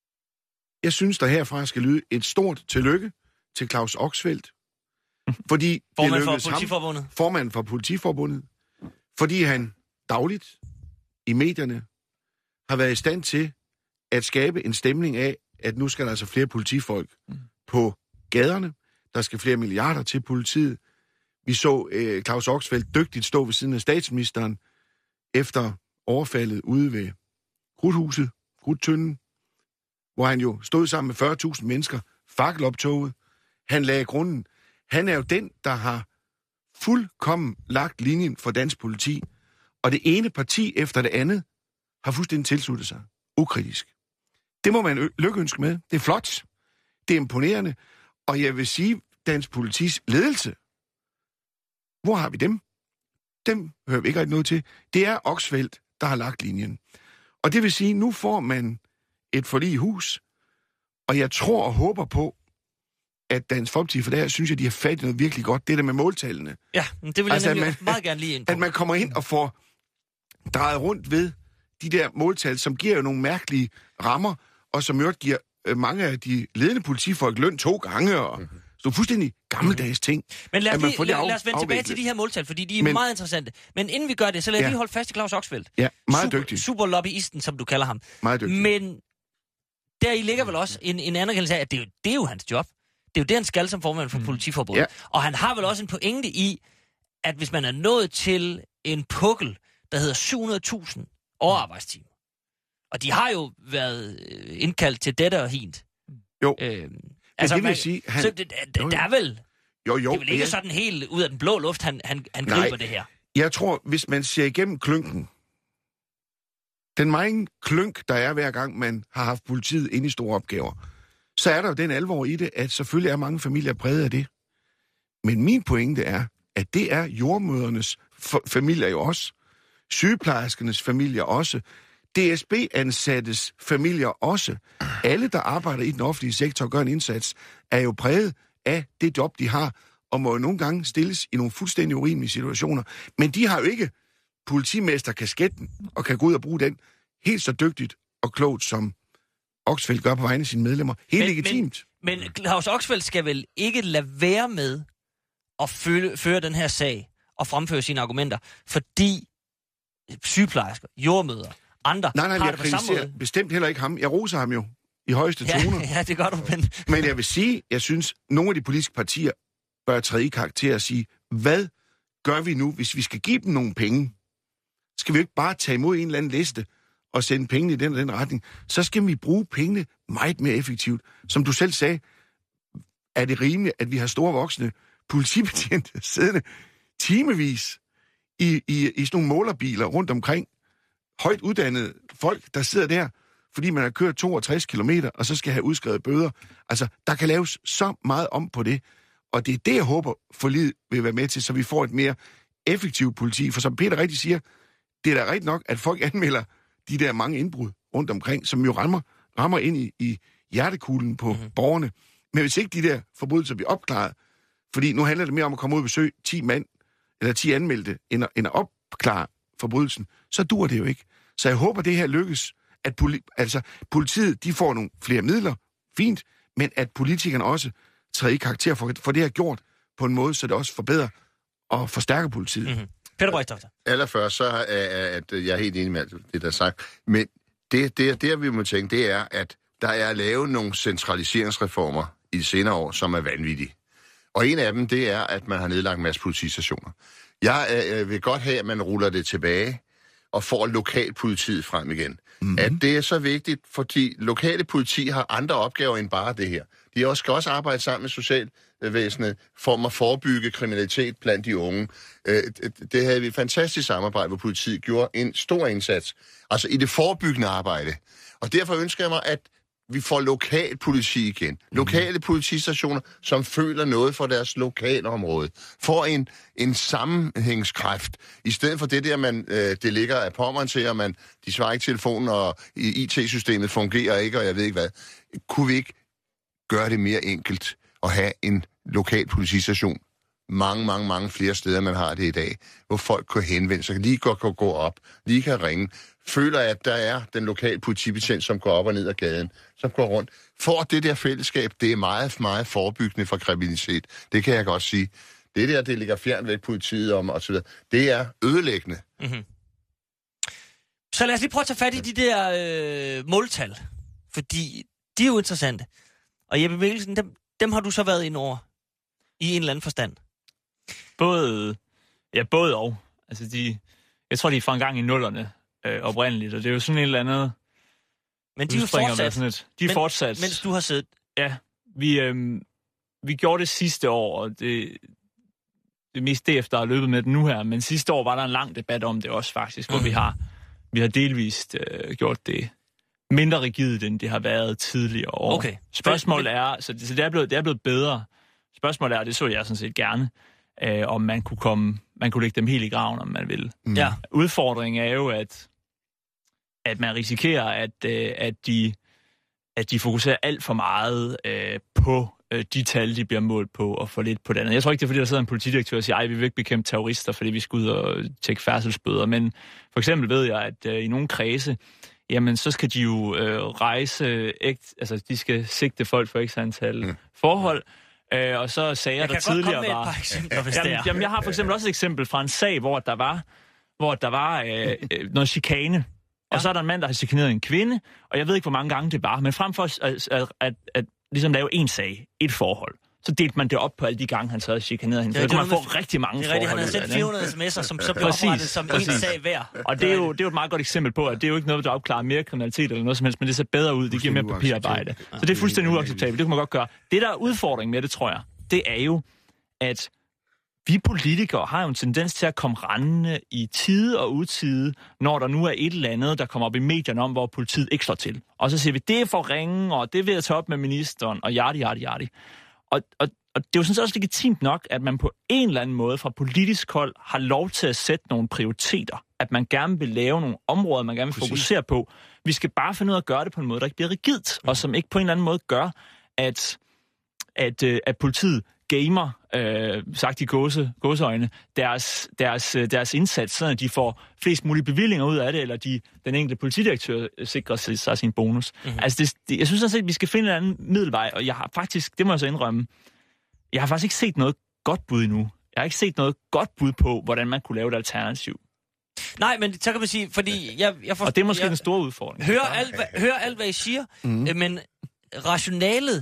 G: Jeg synes, der herfra skal lyde et stort tillykke til Claus Oxfeldt, fordi
D: formand for Politiforbundet.
G: Ham, formand for Politiforbundet. Fordi han dagligt i medierne har været i stand til at skabe en stemning af, at nu skal der altså flere politifolk mm. på gaderne. Der skal flere milliarder til politiet. Vi så øh, Claus Oxfeldt dygtigt stå ved siden af statsministeren efter overfaldet ude ved Krudthuset, Krudtønden, hvor han jo stod sammen med fyrre tusind mennesker, fakkeloptoget. Han lagde grunden. Han er jo den, der har fuldkommen lagt linjen for dansk politi, og det ene parti efter det andet har fuldstændig tilsluttet sig. Ukritisk. Det må man ø- lykkeønske med. Det er flot. Det er imponerende. Og jeg vil sige, dansk politis ledelse, hvor har vi dem? Dem hører vi ikke rigtig noget til. Det er Oxfeldt, der har lagt linjen. Og det vil sige, nu får man et forlig i hus, og jeg tror og håber på, at Dansk Folkeparti, for der synes jeg, de har fat i noget virkelig godt, det der med måltallene.
D: Ja, det vil altså, jeg nemlig man, meget gerne lige ind på.
G: At man kommer ind og får drejet rundt ved de der måltal, som giver jo nogle mærkelige rammer, og som jo giver øh, mange af de ledende politifolk løn to gange, og mm-hmm. så fuldstændig gammeldags ting.
D: Men lad os, lige, lad, lad os vende tilbage til de her måltal, fordi de er Men, meget interessante. Men inden vi gør det, så lad os ja. lige holde fast i Claus Oxfeldt.
G: Ja, meget
D: Super,
G: dygtig.
D: Superlobbyisten, som du kalder ham.
G: Meget dygtig.
D: Men der i ligger vel også en, en anerkendelse af, at det er, jo, det er jo hans job. Det er jo det, han skal som formand for mm. Politiforbundet. Ja. Og han har vel også en pointe i, at hvis man er nået til en pukkel, der hedder syv hundrede tusind overarbejdstimer, og de har jo været indkaldt til dette og hint.
G: Jo,
D: øh,
G: men
D: altså,
G: det vil
D: man,
G: sige... Han...
D: Så det, det, det er vel...
G: Jo, jo,
D: det er vel ikke
G: ja.
D: sådan helt ud af den blå luft, han, han, han griber det her.
G: Jeg tror, hvis man ser igennem klynken, den meget klynk, der er hver gang, man har haft politiet inde i store opgaver, så er der jo den alvor i det, at selvfølgelig er mange familier præget af det. Men min pointe er, at det er jordmødernes f- familier jo også, sygeplejerskernes familier også, D S B-ansattes familier også. Alle, der arbejder i den offentlige sektor og gør en indsats, er jo præget af det job, de har, og må jo nogle gange stilles i nogle fuldstændig urimelige situationer. Men de har jo ikke politimester-kasketten, og kan gå ud og bruge den helt så dygtigt og klogt, som Oxfeldt gør på vegne af sine medlemmer. Helt men, legitimt.
D: Men, men Claus Oxfeldt skal vel ikke lade være med at følge, føre den her sag og fremføre sine argumenter, fordi sygeplejersker, jordmøder, andre
G: nej, nej,
D: har
G: jeg
D: det på samme måde.
G: Bestemt heller ikke ham. Jeg roser ham jo i højeste
D: ja,
G: toner.
D: Ja, det gør du, men...
G: men jeg vil sige, jeg synes, nogle af de politiske partier bør træde i karakter og sige, hvad gør vi nu, hvis vi skal give dem nogle penge? Skal vi ikke bare tage imod en eller anden liste og sende pengene i den og den retning? Så skal vi bruge pengene meget mere effektivt. Som du selv sagde, er det rimeligt, at vi har store voksne politibetjente siddende timevis i, i, i sådan nogle målerbiler rundt omkring. Højt uddannede folk, der sidder der, fordi man har kørt toogtres kilometer, og så skal have udskrevet bøder. Altså, der kan laves så meget om på det. Og det er det, jeg håber, forliget vil være med til, så vi får et mere effektivt politi. For som Peter rigtig siger, det er da rigtigt nok, at folk anmelder de der mange indbrud rundt omkring, som jo rammer, rammer ind i, i hjertekuglen på mm-hmm. borgerne. Men hvis ikke de der forbrydelser bliver opklaret, fordi nu handler det mere om at komme ud og besøge ti mand, eller ti anmeldte, end at, end at opklare forbrydelsen, så dur det jo ikke. Så jeg håber, det her lykkes, at poli- altså, politiet de får nogle flere midler, fint, men at politikerne også træder i karakter for, for det her gjort på en måde, så det også forbedrer og forstærker politiet.
D: Mm-hmm. Peter Brøgsdoktor.
F: Allerførst så er at jeg er helt enig med alt det, der er sagt, men det, det, det vi må tænke, det er, at der er lavet nogle centraliseringsreformer i de senere år, som er vanvittige. Og en af dem, det er, at man har nedlagt en masse politistationer. Jeg øh, vil godt have, at man ruller det tilbage og får lokalpolitiet frem igen. Mm-hmm. At det er så vigtigt, fordi lokale politi har andre opgaver end bare det her. De også skal også arbejde sammen med socialvæsenet for at forebygge kriminalitet blandt de unge. Det havde vi et fantastisk samarbejde, hvor politiet gjorde en stor indsats. Altså i det forebyggende arbejde. Og derfor ønsker jeg mig, at vi får lokal politi igen. Lokale politistationer, som føler noget for deres lokalområde. Får en, en sammenhængskræft. I stedet for det der, man, øh, det ligger af Pommern til, og man, de svarer ikke telefonen, og I T-systemet fungerer ikke, og jeg ved ikke hvad. Kunne vi ikke gøre det mere enkelt at have en lokal politistation mange, mange, mange flere steder, man har det i dag, hvor folk kan henvende sig, lige kan gå op, lige kan ringe, føler, at der er den lokale politibetjent, som går op og ned ad gaden, som går rundt. For det der fællesskab, det er meget, meget forebyggende for kriminalitet. Det kan jeg godt sige. Det der, det ligger fjernt væk politiet om, og så videre, det er ødelæggende.
D: Mm-hmm. Så lad os lige prøve at tage fat i de der øh, måltal, fordi de er jo interessante. Og Jeppe Mikkelsen, dem, dem har du så været ind over i en eller anden forstand.
E: Både, ja, både og. Altså, de, jeg tror, de er fra en gang i nullerne øh, oprindeligt, og det er jo sådan et eller andet...
D: Men de er jo fortsat.
E: Sådan et, de er
D: men,
E: fortsat.
D: Mens du har siddet.
E: Ja, vi, øh, vi gjorde det sidste år, og det, det mest det efter at have løbet med det nu her, men sidste år var der en lang debat om det også faktisk, hvor mm. vi har vi har delvist øh, gjort det mindre rigidt, end det har været tidligere år.
D: Okay.
E: Spørgsmålet er, så det, så det, er blevet, det er blevet bedre. Spørgsmålet er, det så jeg sådan set gerne, øh, om man kunne komme, man kunne lægge dem helt i graven, om man vil.
D: Mm. Ja.
E: Udfordringen er jo, at, at man risikerer, at, øh, at, de, at de fokuserer alt for meget øh, på øh, de tal, de bliver målt på, og for lidt på det andet. Jeg tror ikke, det er, fordi der sidder en politidirektør og siger, ej, vi vil ikke bekæmpe terrorister, fordi vi skal ud og tjekke færdselsbøder. Men for eksempel ved jeg, at øh, i nogle kredse, jamen så skal de jo øh, rejse, ægt, altså de skal sigte folk for ekstra antal mm. forhold, øh, og så sager, der tidligere var...
D: Jeg eksempler, hvis
E: jamen,
D: det er.
E: Jamen, jeg har for eksempel også et eksempel fra en sag, hvor der var, hvor der var øh, øh, noget chikane, ja. Og så er der en mand, der har chikaneret en kvinde, og jeg ved ikke, hvor mange gange det var, men frem for at, at, at, at, at ligesom lave en sag, et forhold, så delte man det op på alle de gange, han så havde chikaneret hende. Ja, så kunne man få med, rigtig mange forhold.
D: Han havde sendt fire hundrede sms'er, som så blev oprettet som præcis. En sag hver.
E: Og det er, jo, det er jo et meget godt eksempel på, at det er jo ikke noget, der opklarer mere kriminalitet eller noget som helst, men det ser bedre ud, det giver mere papirarbejde. Så det er fuldstændig uacceptabelt, det kunne man godt gøre. Det, der er udfordring med det, tror jeg, det er jo, at vi politikere har jo en tendens til at komme rendende i tide og utide, når der nu er et eller andet, der kommer op i medierne om, hvor politiet ikke slår til. Og så siger vi, det er for ringe, og det vil jeg tage op med ministeren, og yardi, yardi, yardi. Og, og, og det er jo sådan set også legitimt nok, at man på en eller anden måde fra politisk hold har lov til at sætte nogle prioriteter. At man gerne vil lave nogle områder, man gerne vil Præcis. fokusere på. Vi skal bare finde ud af at gøre det på en måde, der ikke bliver rigidt, mm. og som ikke på en eller anden måde gør, at, at, at politiet gamer, øh, sagt i gåse, gåseøjne, deres, deres, deres indsats, så de får flest mulige bevillinger ud af det, eller de, den enkelte politidirektør sikrer sig, sig sin bonus. Mm-hmm. Altså, det, det, jeg synes sådan set, at vi skal finde en anden middelvej, og jeg har faktisk, det må jeg så indrømme, jeg har faktisk ikke set noget godt bud endnu. Jeg har ikke set noget godt bud på, hvordan man kunne lave et alternativ.
D: Nej, men så kan man sige, fordi jeg, jeg forstår...
E: Og det er måske
D: jeg,
E: den store udfordring.
D: Hører alt, hører alt, hvad I siger, mm. men rationalet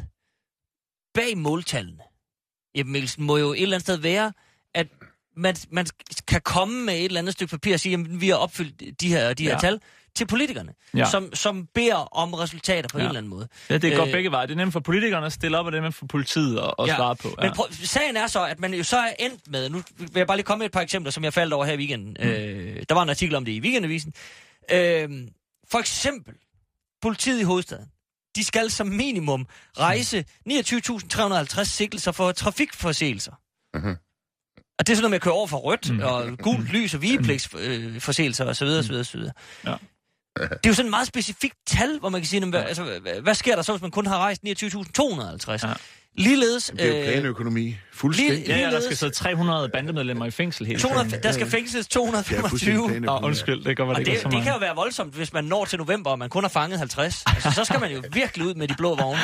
D: bag måltallene, Jeppe Mikkelsen, må jo et eller andet sted være, at man, man kan komme med et eller andet stykke papir og sige, at vi har opfyldt de her, de her ja. tal til politikerne, ja. som, som beder om resultater på ja. en eller anden måde.
E: Ja, det er godt begge veje. Det er nemt for politikerne at stille op, og det er nemt for politiet at, at ja. svare på. Ja.
D: Men prøv, sagen er så, at man jo så er endt med, nu vil jeg bare lige komme med et par eksempler, som jeg faldt over her i weekenden. Mm. Øh, der var en artikel om det i Weekendavisen. Øh, for eksempel, politiet i hovedstaden, de skal som minimum rejse niogtyve tusind tre hundrede og halvtreds sigtelser for trafikforseelser. Uh-huh. Og det er sådan noget med at køre over for rødt, mm. og gult lys og vigepligtsforseelser osv. osv. osv. Ja. Det er jo sådan et meget specifikt tal, hvor man kan sige, hvad, altså, hvad sker der så, hvis man kun har rejst niogtyve tusind to hundrede og halvtreds? Ja. Ligeledes...
G: Det er jo planøkonomi. Fuldstændig.
E: Ja, ja, der skal så tre hundrede bandemedlemmer i fængsel hele
D: to hundrede, der skal fængsles to hundrede og femogtyve.
E: Nå, undskyld, det kan være det,
D: det, det kan jo være voldsomt, hvis man når til november, og man kun har fanget halvtreds. Altså, så skal man jo virkelig ud med de blå vogne.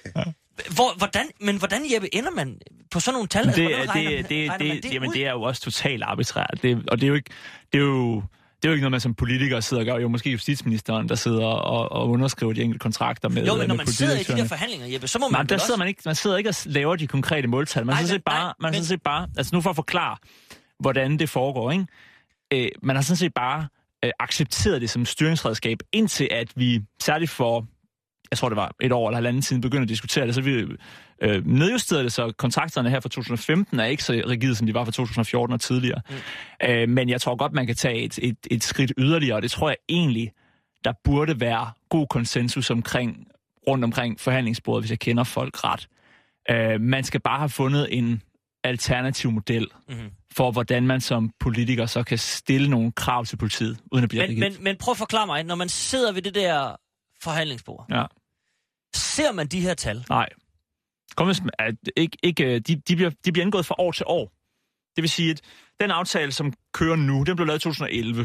D: Hvor, hvordan, men hvordan, Jeppe, ender man på sådan nogle tal?
E: Det, det, det, det, det, det, jamen, det er jo også totalt arbitrært. Det, og det er jo ikke... Det er jo Det er jo ikke noget, man som politiker sidder og gør. Jo, måske justitsministeren, der sidder og, og underskriver de enkelte kontrakter med.
D: Jo, men når man sidder i de der forhandlinger, Jeppe, så må man...
E: Nej, der sidder man ikke, man sidder ikke og laver de konkrete måltal. Man sidder bare, nej, man men... set bare, altså nu for at forklare, hvordan det foregår, ikke? Øh, man har sådan set bare øh, accepteret det som styringsredskab, indtil at vi, særligt for, jeg tror det var et år eller halvanden siden, begyndte at diskutere det, så vi øh, nedjusterede det, så kontrakterne her fra to tusind og femten er ikke så rigide, som de var fra to tusind og fjorten og tidligere. Mm. Øh, men jeg tror godt, man kan tage et, et, et skridt yderligere, og det tror jeg egentlig, der burde være god konsensus omkring, rundt omkring forhandlingsbordet, hvis jeg kender folk ret. Øh, man skal bare have fundet en alternativ model mm-hmm. for, hvordan man som politiker så kan stille nogle krav til politiet, uden at blive
D: men, men, men prøv at forklare mig, når man sidder ved det der forhandlingsbord,
E: ja.
D: ser man de her tal?
E: Nej. Kom, at ikke, ikke, de, de, bliver, de bliver indgået fra år til år. Det vil sige, at den aftale, som kører nu, den blev lavet i to tusind og elleve.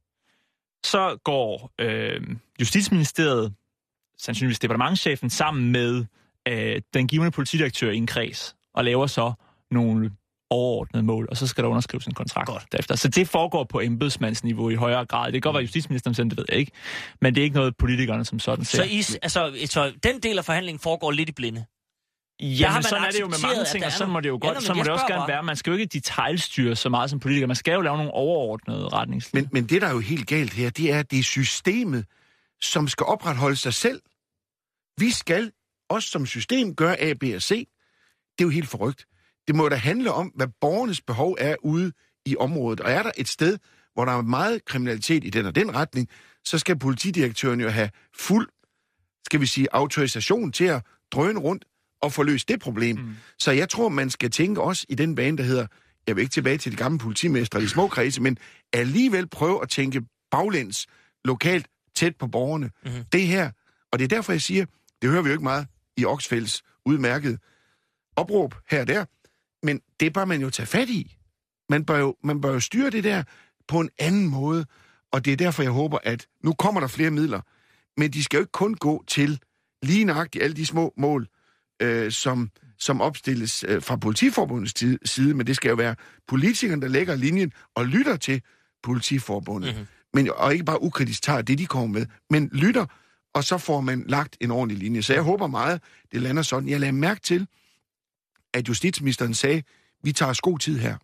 E: Så går øh, Justitsministeriet, sandsynligvis departementschefen, sammen med øh, den givende politidirektør i en kreds, og laver så nogle overordnede mål, og så skal der underskrives en kontrakt Godt. derefter. Så det foregår på embedsmandsniveau i højere grad. Det kan godt være justitsministeren selv, det ved jeg ikke. Men det er ikke noget, politikerne som sådan ser.
D: Så, I, altså, så den del af forhandlingen foregår lidt i blinde?
E: Jamen, sådan er det jo med mange ting, og sådan må det jo godt, ja, så må det også gerne bare. være. Man skal jo ikke detailstyre så meget som politiker. Man skal jo lave nogle overordnede retningslinjer.
G: Men, men det, der er jo helt galt her, det er, at det er systemet, som skal opretholde sig selv. Vi skal, også som system, gøre A, B og C. Det er jo helt forrygt. det må da handle om, hvad borgernes behov er ude i området. Og er der et sted, hvor der er meget kriminalitet i den og den retning, så skal politidirektøren jo have fuld, skal vi sige, autorisation til at drøne rundt og få løst det problem. Mm. Så jeg tror, man skal tænke også i den bane, der hedder, jeg vil ikke tilbage til de gamle politimestre i de små kredse, men alligevel prøve at tænke baglæns, lokalt, tæt på borgerne. Mm-hmm. Det her, og det er derfor, jeg siger, det hører vi jo ikke meget i Oksfelds udmærket opråb her og der, men det bør man jo tage fat i. Man bør jo, man bør jo styre det der på en anden måde, og det er derfor, jeg håber, at nu kommer der flere midler, men de skal jo ikke kun gå til lige nøjagtigt alle de små mål, øh, som, som opstilles øh, fra Politiforbundets side, men det skal jo være politikerne, der lægger linjen og lytter til Politiforbundet. Mm-hmm. Men, og ikke bare ukritisk tager det, de kommer med, men lytter, og så får man lagt en ordentlig linje. Så jeg håber meget, det lander sådan. Jeg lader mærke til, at justitsministeren sagde, vi tager os god tid her.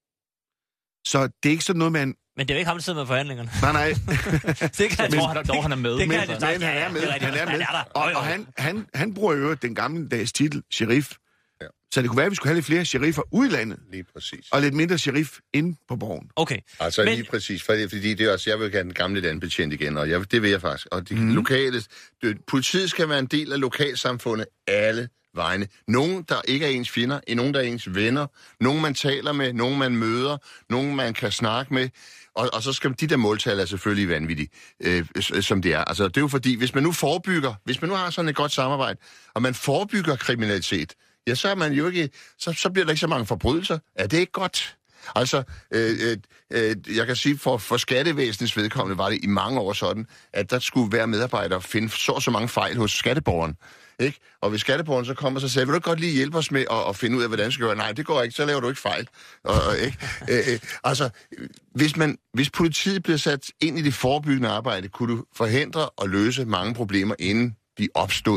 G: Så det er ikke sådan noget, man...
D: Men det er jo ikke ham, der sidder med forhandlingerne.
G: Nej, nej.
D: det kan
E: men, han, dog, han er med.
G: Det kan men, men, han er med. Han er med. Og, og han, han, han bruger jo den gamle dags titel, sheriff. Ja. Så det kunne være, at vi skulle have lidt flere sheriffer ude i landet.
F: Lige præcis.
G: Og lidt mindre sheriff inde på borgen.
D: Okay.
F: Altså men... lige præcis, fordi, fordi det er også, jeg vil gerne den gamle landbetjent igen, og jeg, det vil jeg faktisk. Og de mm. lokale, det, politiet skal være en del af lokalsamfundet, alle vegne. Nogen, der ikke er ens fjender, nogen, der er ens venner, nogen, man taler med, nogen, man møder, nogen, man kan snakke med. Og, og så skal de der måltal er selvfølgelig vanvittige, øh, som det er. Altså, det er jo fordi, hvis man nu forebygger, hvis man nu har sådan et godt samarbejde, og man forebygger kriminalitet, ja, så er man jo ikke, så, så bliver der ikke så mange forbrydelser. Er det ikke godt? Altså, øh, øh, jeg kan sige, for, for skattevæsenets vedkommende var det i mange år sådan, at der skulle være medarbejdere finde så så mange fejl hos skatteborgeren. Ikke? Og hvis skatteborgeren så kommer og så siger, vil du godt lige hjælpe os med at, at finde ud af, hvordan det skal gøre? Nej, det går ikke, så laver du ikke fejl. Og, ikke? Øh, øh, altså, hvis, man, hvis politiet bliver sat ind i det forebyggende arbejde, kunne du forhindre og løse mange problemer, inden de opstod.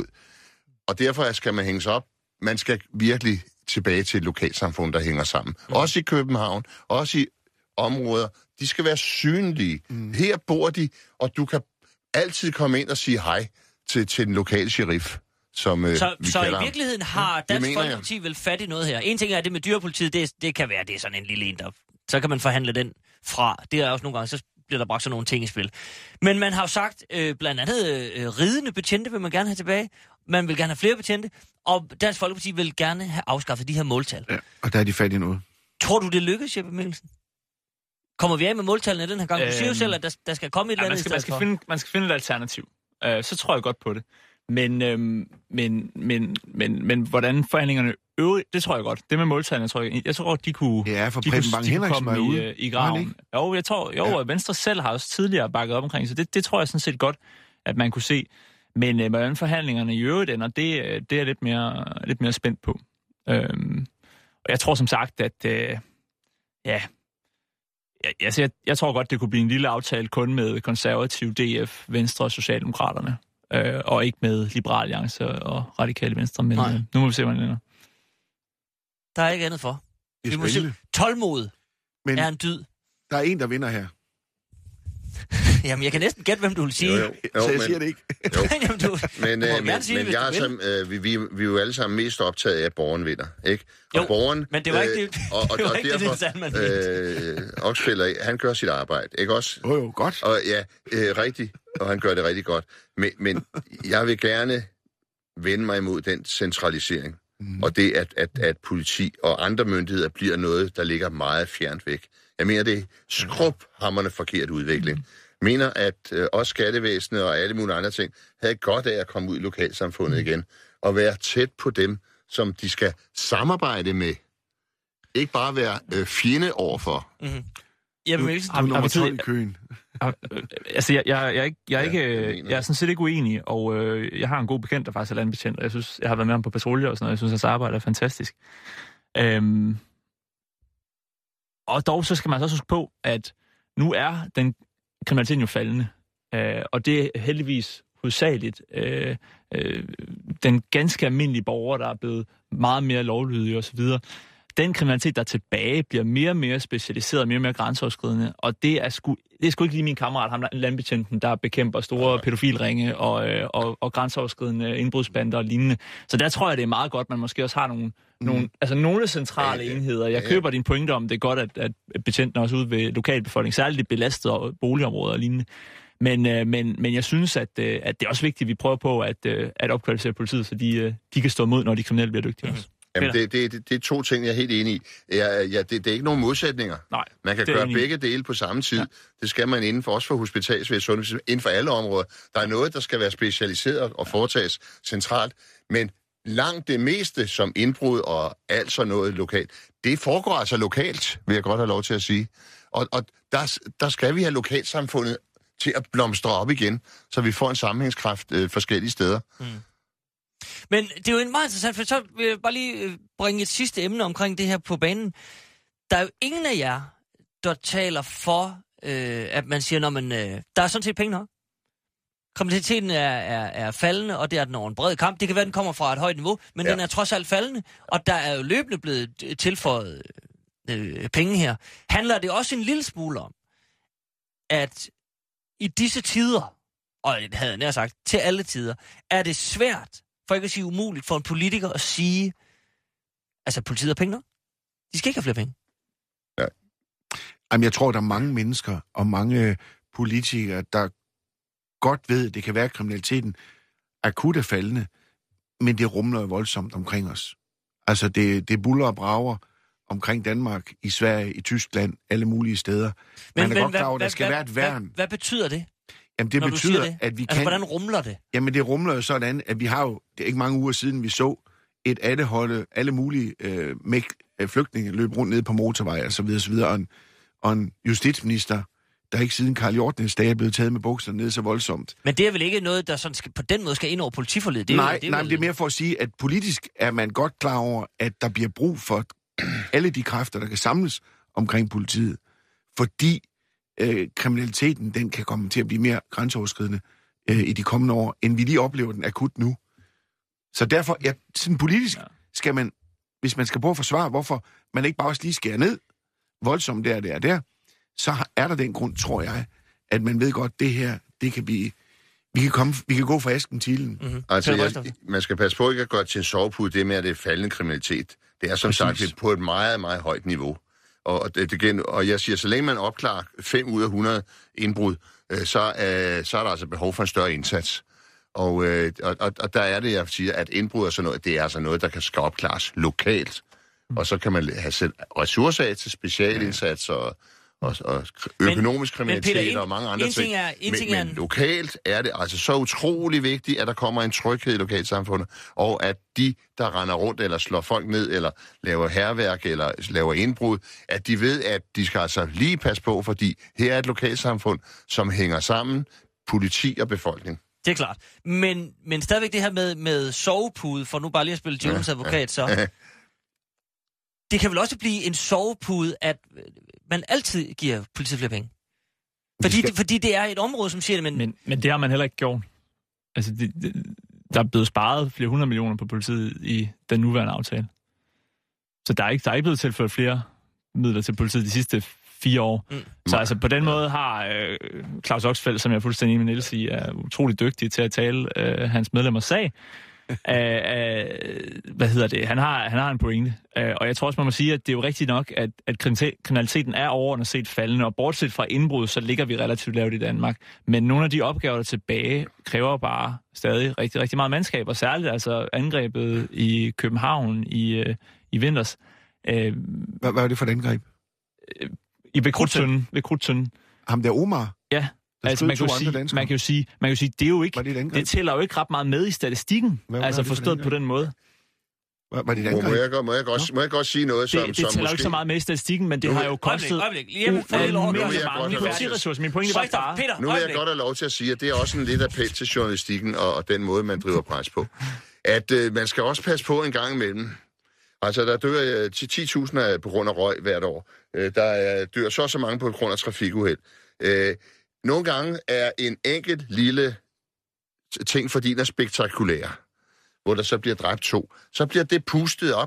F: Og derfor skal man hænge sig op. Man skal virkelig tilbage til et lokalsamfund, der hænger sammen. Mm. Også i København, også i områder. De skal være synlige. Mm. Her bor de, og du kan altid komme ind og sige hej til, til den lokale sheriff. Som, øh,
D: så
F: vi
D: så i
F: ham.
D: virkeligheden har
F: ja,
D: Dansk Folkeparti vel fat i noget her. En ting er, at det med dyrepolitiet, det, det kan være, det er sådan en lille en, der... Så kan man forhandle den fra. Det er også nogle gange, så bliver der bragt sådan nogle ting i spil. Men man har jo sagt, øh, blandt andet øh, ridende betjente vil man gerne have tilbage. Man vil gerne have flere betjente. Og Dansk Folkeparti vil gerne have afskaffet de her måltal.
G: Ja, og der er de fat i noget.
D: Tror du, det lykkes, Jeppe Mikkelsen? Kommer vi af med måltallene den her gang? Du siger jo selv, at der, der skal komme et
E: ja,
D: eller andet
E: man skal, man skal, finde, man skal finde et alternativ. Uh, så tror jeg godt på det. Men, øhm, men, men, men, men hvordan forhandlingerne øvrigt, det tror jeg godt. Det med måltallene, tror jeg, jeg tror, de kunne,
G: ja, for
E: de
G: Preben
E: kunne, de kunne komme i, i graven.
G: Ja,
E: jo, jeg tror, jo, ja. Venstre selv har også tidligere bakket op omkring, så det, det tror jeg sådan set godt, at man kunne se. Men øh, hvordan forhandlingerne i øvrigt ender, det, det er jeg lidt mere, lidt mere spændt på. Øhm, og jeg tror som sagt, at øh, ja, jeg, altså, jeg, jeg tror godt, det kunne blive en lille aftale kun med Konservative, D F, Venstre og Socialdemokraterne. Øh, og ikke med Liberal Alliance og Radikale Venstre, men øh, nu må vi se, hvordan det ender.
D: Der er ikke andet for. Vi må se. Tålmod men er en dyd.
G: Der er en, der vinder her.
D: Jamen, jeg kan næsten gætte, hvem du vil sige.
F: Jo, jo. Jo,
G: så jeg
F: men,
G: siger det ikke.
D: Jamen, du,
F: men
D: du
F: øh, men,
D: sige,
F: men jeg som, øh, vi, vi, vi er jo alle sammen mest optaget af, at borgeren vinder. Ikke? Og
D: jo,
F: borgeren,
D: men det var ikke det,
F: og, og,
D: det, var
F: og
D: ikke
F: derfor,
D: det, det man
F: øh, Oksfelder, han gør sit arbejde, ikke også?
G: Jo, jo, godt.
F: Og ja, øh, rigtigt, og han gør det rigtig godt. Men, men jeg vil gerne vende mig imod den centralisering. Mm. Og det, at, at, at politi og andre myndigheder bliver noget, der ligger meget fjernt væk. Jeg mener, det er skrubhamrende forkert udvikling. Mm. Jeg mener, at øh, også skattevæsenet og alle mulige andre ting havde godt af at komme ud i lokalsamfundet igen og være tæt på dem, som de skal samarbejde med. Ikke bare være øh, fjende overfor.
D: Mm-hmm. Jeg vil ikke...
G: Du er nummer tolv i køen.
E: Altså, jeg, jeg, jeg, er ikke, jeg, er ikke, jeg, jeg er sådan set ikke uenig, og øh, jeg har en god bekendt, der faktisk er landbetjent, og jeg synes, jeg har været med ham på patrulje og sådan noget, jeg synes, hans arbejde er fantastisk. Øhm, og dog så skal man så også huske på, at nu er den kriminaliteten jo faldende, øh, og det er heldigvis hovedsageligt øh, øh, den ganske almindelige borger, der er blevet meget mere lovlydige osv., den kriminalitet, der er tilbage, bliver mere og mere specialiseret, mere og mere grænseoverskridende, og det er sgu, det er sgu ikke lige min kammerat, ham landbetjenten, der bekæmper store pædofilringe og, øh, og, og grænseoverskridende indbrudsbander og lignende. Så der tror jeg, det er meget godt, man måske også har nogle, mm. nogle, altså nogle centrale ja, ja. enheder. Jeg køber din pointe om, det er godt, at, at betjenten også ude ved lokalbefolkningen, særligt de belastede boligområder og lignende. Men, øh, men, men jeg synes, at, øh, at det er også vigtigt, at vi prøver på at, øh, at opkvalificere politiet, så de, øh, de kan stå imod, når de kriminelle bliver dygtige også.
F: Jamen, det, det, det, det er to ting, jeg er helt enig i. Ja, ja, det, det er ikke nogen modsætninger.
E: Nej,
F: man kan gøre begge dele på samme tid. Ja. Det skal man inden for, også for hospitalsvæsen, sundhedsvæsen, inden for alle områder. Der er noget, der skal være specialiseret og foretages centralt, men langt det meste som indbrud og alt sådan noget lokalt, det foregår altså lokalt, vil jeg godt have lov til at sige. Og, og der, der skal vi have lokalsamfundet til at blomstre op igen, så vi får en sammenhængskraft øh, forskellige steder. Mm.
D: Men det er jo meget interessant, for så vil jeg bare lige bringe et sidste emne omkring det her på banen. Der er jo ingen af jer, der taler for, øh, at man siger, når man, øh, der er sådan set penge nok. Kriminaliteten er, er, er faldende, og det er den over en bred kamp. Det kan være, den kommer fra et højt niveau, men ja. den er trods alt faldende, og der er jo løbende blevet tilføjet øh, penge her. Handler det også en lille smule om, at i disse tider, og det havde jeg nær sagt, til alle tider, er det svært, for ikke at sige umuligt, for en politiker at sige, altså politiet har penge nok. De skal ikke have flere penge.
G: Ja. Jamen, jeg tror, der er mange mennesker og mange politikere, der godt ved, at det kan være, at kriminaliteten akut er faldende, men det rumler jo voldsomt omkring os. Altså, det, det buller og brager omkring Danmark, i Sverige, i Tyskland, alle mulige steder. Men, Man er men, godt klar over, at der skal hvad, være et værn.
D: Hvad, hvad betyder det?
G: Jamen, det betyder, det? at vi
D: altså,
G: kan...
D: hvordan rumler det?
G: Jamen, det rumler jo sådan, at vi har jo... Det er ikke mange uger siden, vi så et atteholde, alle mulige øh, mæg- flygtninge løb rundt ned på motorvej, og så videre, så videre, og en, og en justitsminister, der ikke siden Karl Hjortnes dage er blevet taget med bukserne ned så voldsomt.
D: Men det er vel ikke noget, der sådan skal, på den måde skal ind over politiforledet? Det
G: nej,
D: jo, det er
G: nej
D: vel...
G: det er mere for at sige, at politisk er man godt klar over, at der bliver brug for alle de kræfter, der kan samles omkring politiet. Fordi øh, kriminaliteten, den kan komme til at blive mere grænseoverskridende øh, i de kommende år, end vi lige oplever den akut nu. Så derfor, ja, sådan politisk skal man, hvis man skal prøve at forsvare, hvorfor man ikke bare også lige skærer ned, voldsomt der, der, der, så er der den grund, tror jeg, at man ved godt, det her, det kan blive... Vi kan, komme, vi kan gå fra asken til ilden.
F: Mm-hmm. Altså, jeg, man skal passe på ikke at gøre til en sovepude, det med, at det er faldende kriminalitet. Det er som Præcis. sagt på et meget, meget højt niveau. Og, det, det, og jeg siger, så længe man opklarer fem ud af hundrede indbrud, øh, så, øh, så er der altså behov for en større indsats. Og, øh, og, og der er det, jeg siger, at indbrud og sådan noget, det er altså noget, der kan skal opklares lokalt. Mm. Og så kan man have selv ressourcer af til specialindsats og... Og, og økonomisk men, kriminalitet men Peter, og mange andre ting.
D: Er,
F: men, men lokalt er det altså så utrolig vigtigt, at der kommer en tryghed i lokalsamfundet, og at de, der render rundt eller slår folk ned, eller laver hærværk, eller laver indbrud, at de ved, at de skal altså lige passe på, fordi her er et lokalsamfund, som hænger sammen, politi og befolkning.
D: Det er klart. Men, men stadigvæk det her med, med sovepude, for nu bare lige at spille Jones advokat, så... Det kan vel også blive en sovepude, at man altid giver politiet flere penge. Fordi, skal... det, fordi det er et område, som siger det, men...
E: Men, men det har man heller ikke gjort. Altså, det, det, der er blevet sparet flere hundrede millioner på politiet i den nuværende aftale. Så der er ikke, der er ikke blevet tilført flere midler til politiet de sidste fire år. Mm. Så altså, på den måde har øh, Claus Oxfeldt, som jeg er fuldstændig enig med Niels i, er utrolig dygtig til at tale øh, hans medlemmers sag. Æh, øh, hvad hedder det? Han har, han har en pointe. Æh, og jeg tror også, man må sige, at det er jo rigtigt nok, at, at kriminaliteten er overordnet set faldende, og bortset fra indbrud, så ligger vi relativt lavt i Danmark. Men nogle af de opgaver, der er tilbage, kræver bare stadig rigtig, rigtig meget mandskab, og særligt altså angrebet i København i, øh, i vinters. Æh,
G: hvad, hvad var det for et angreb?
E: Øh, I ved Krudtønden. Ved Krudtønden.
G: Ham der Omar?
E: Ja. Altså, man kan, sige, man kan jo sige, man kan jo sige, det er jo ikke, det, det tæller jo ikke ret meget med i statistikken, altså forstået på den måde.
G: Var, var det
F: må, må, jeg, må, jeg godt, må jeg godt sige noget, som,
E: det, det
F: som
E: tæller
F: måske...
E: jo ikke så meget med i statistikken, men det
F: nu,
E: har jo kostet ualmindeligt politiressourcer. Min pointe var bare...
F: Peter, nu vil jeg godt have lov til at sige, at det er også en lidt appel til journalistikken og, og den måde, man driver pres på. At øh, man skal også passe på en gang imellem. Altså, der dør øh, ti tusind på grund af røg hvert år. Øh, der øh, dør så så mange på grund af trafikuheld. Øh, Nogle gange er en enkelt lille ting, fordi den er spektakulær, hvor der så bliver dræbt to, så bliver det pustet op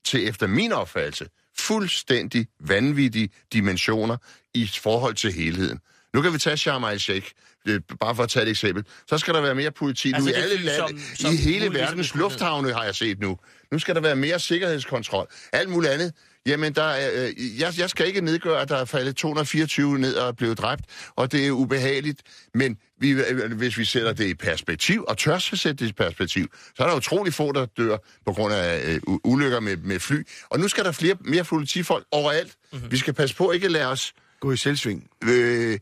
F: til, efter min opfattelse, fuldstændig vanvittige dimensioner i forhold til helheden. Nu kan vi tage Sharm el-Sheikh, bare for at tage et eksempel. Så skal der være mere politi altså, nu i alle lande. I hele verdens lufthavne har jeg set nu. Nu skal der være mere sikkerhedskontrol. Alt muligt andet. Jamen, der er, øh, jeg, jeg skal ikke nedgøre, at der er faldet to hundrede og fireogtyve ned og er blevet dræbt, og det er ubehageligt. Men vi, hvis vi sætter det i perspektiv, og tør så sætte det i perspektiv, så er der utrolig få, der dør på grund af øh, ulykker med, med fly. Og nu skal der flere, mere politifolk overalt. Mm-hmm. Vi skal passe på ikke at lade os
G: gå i selvsving.
F: Øh,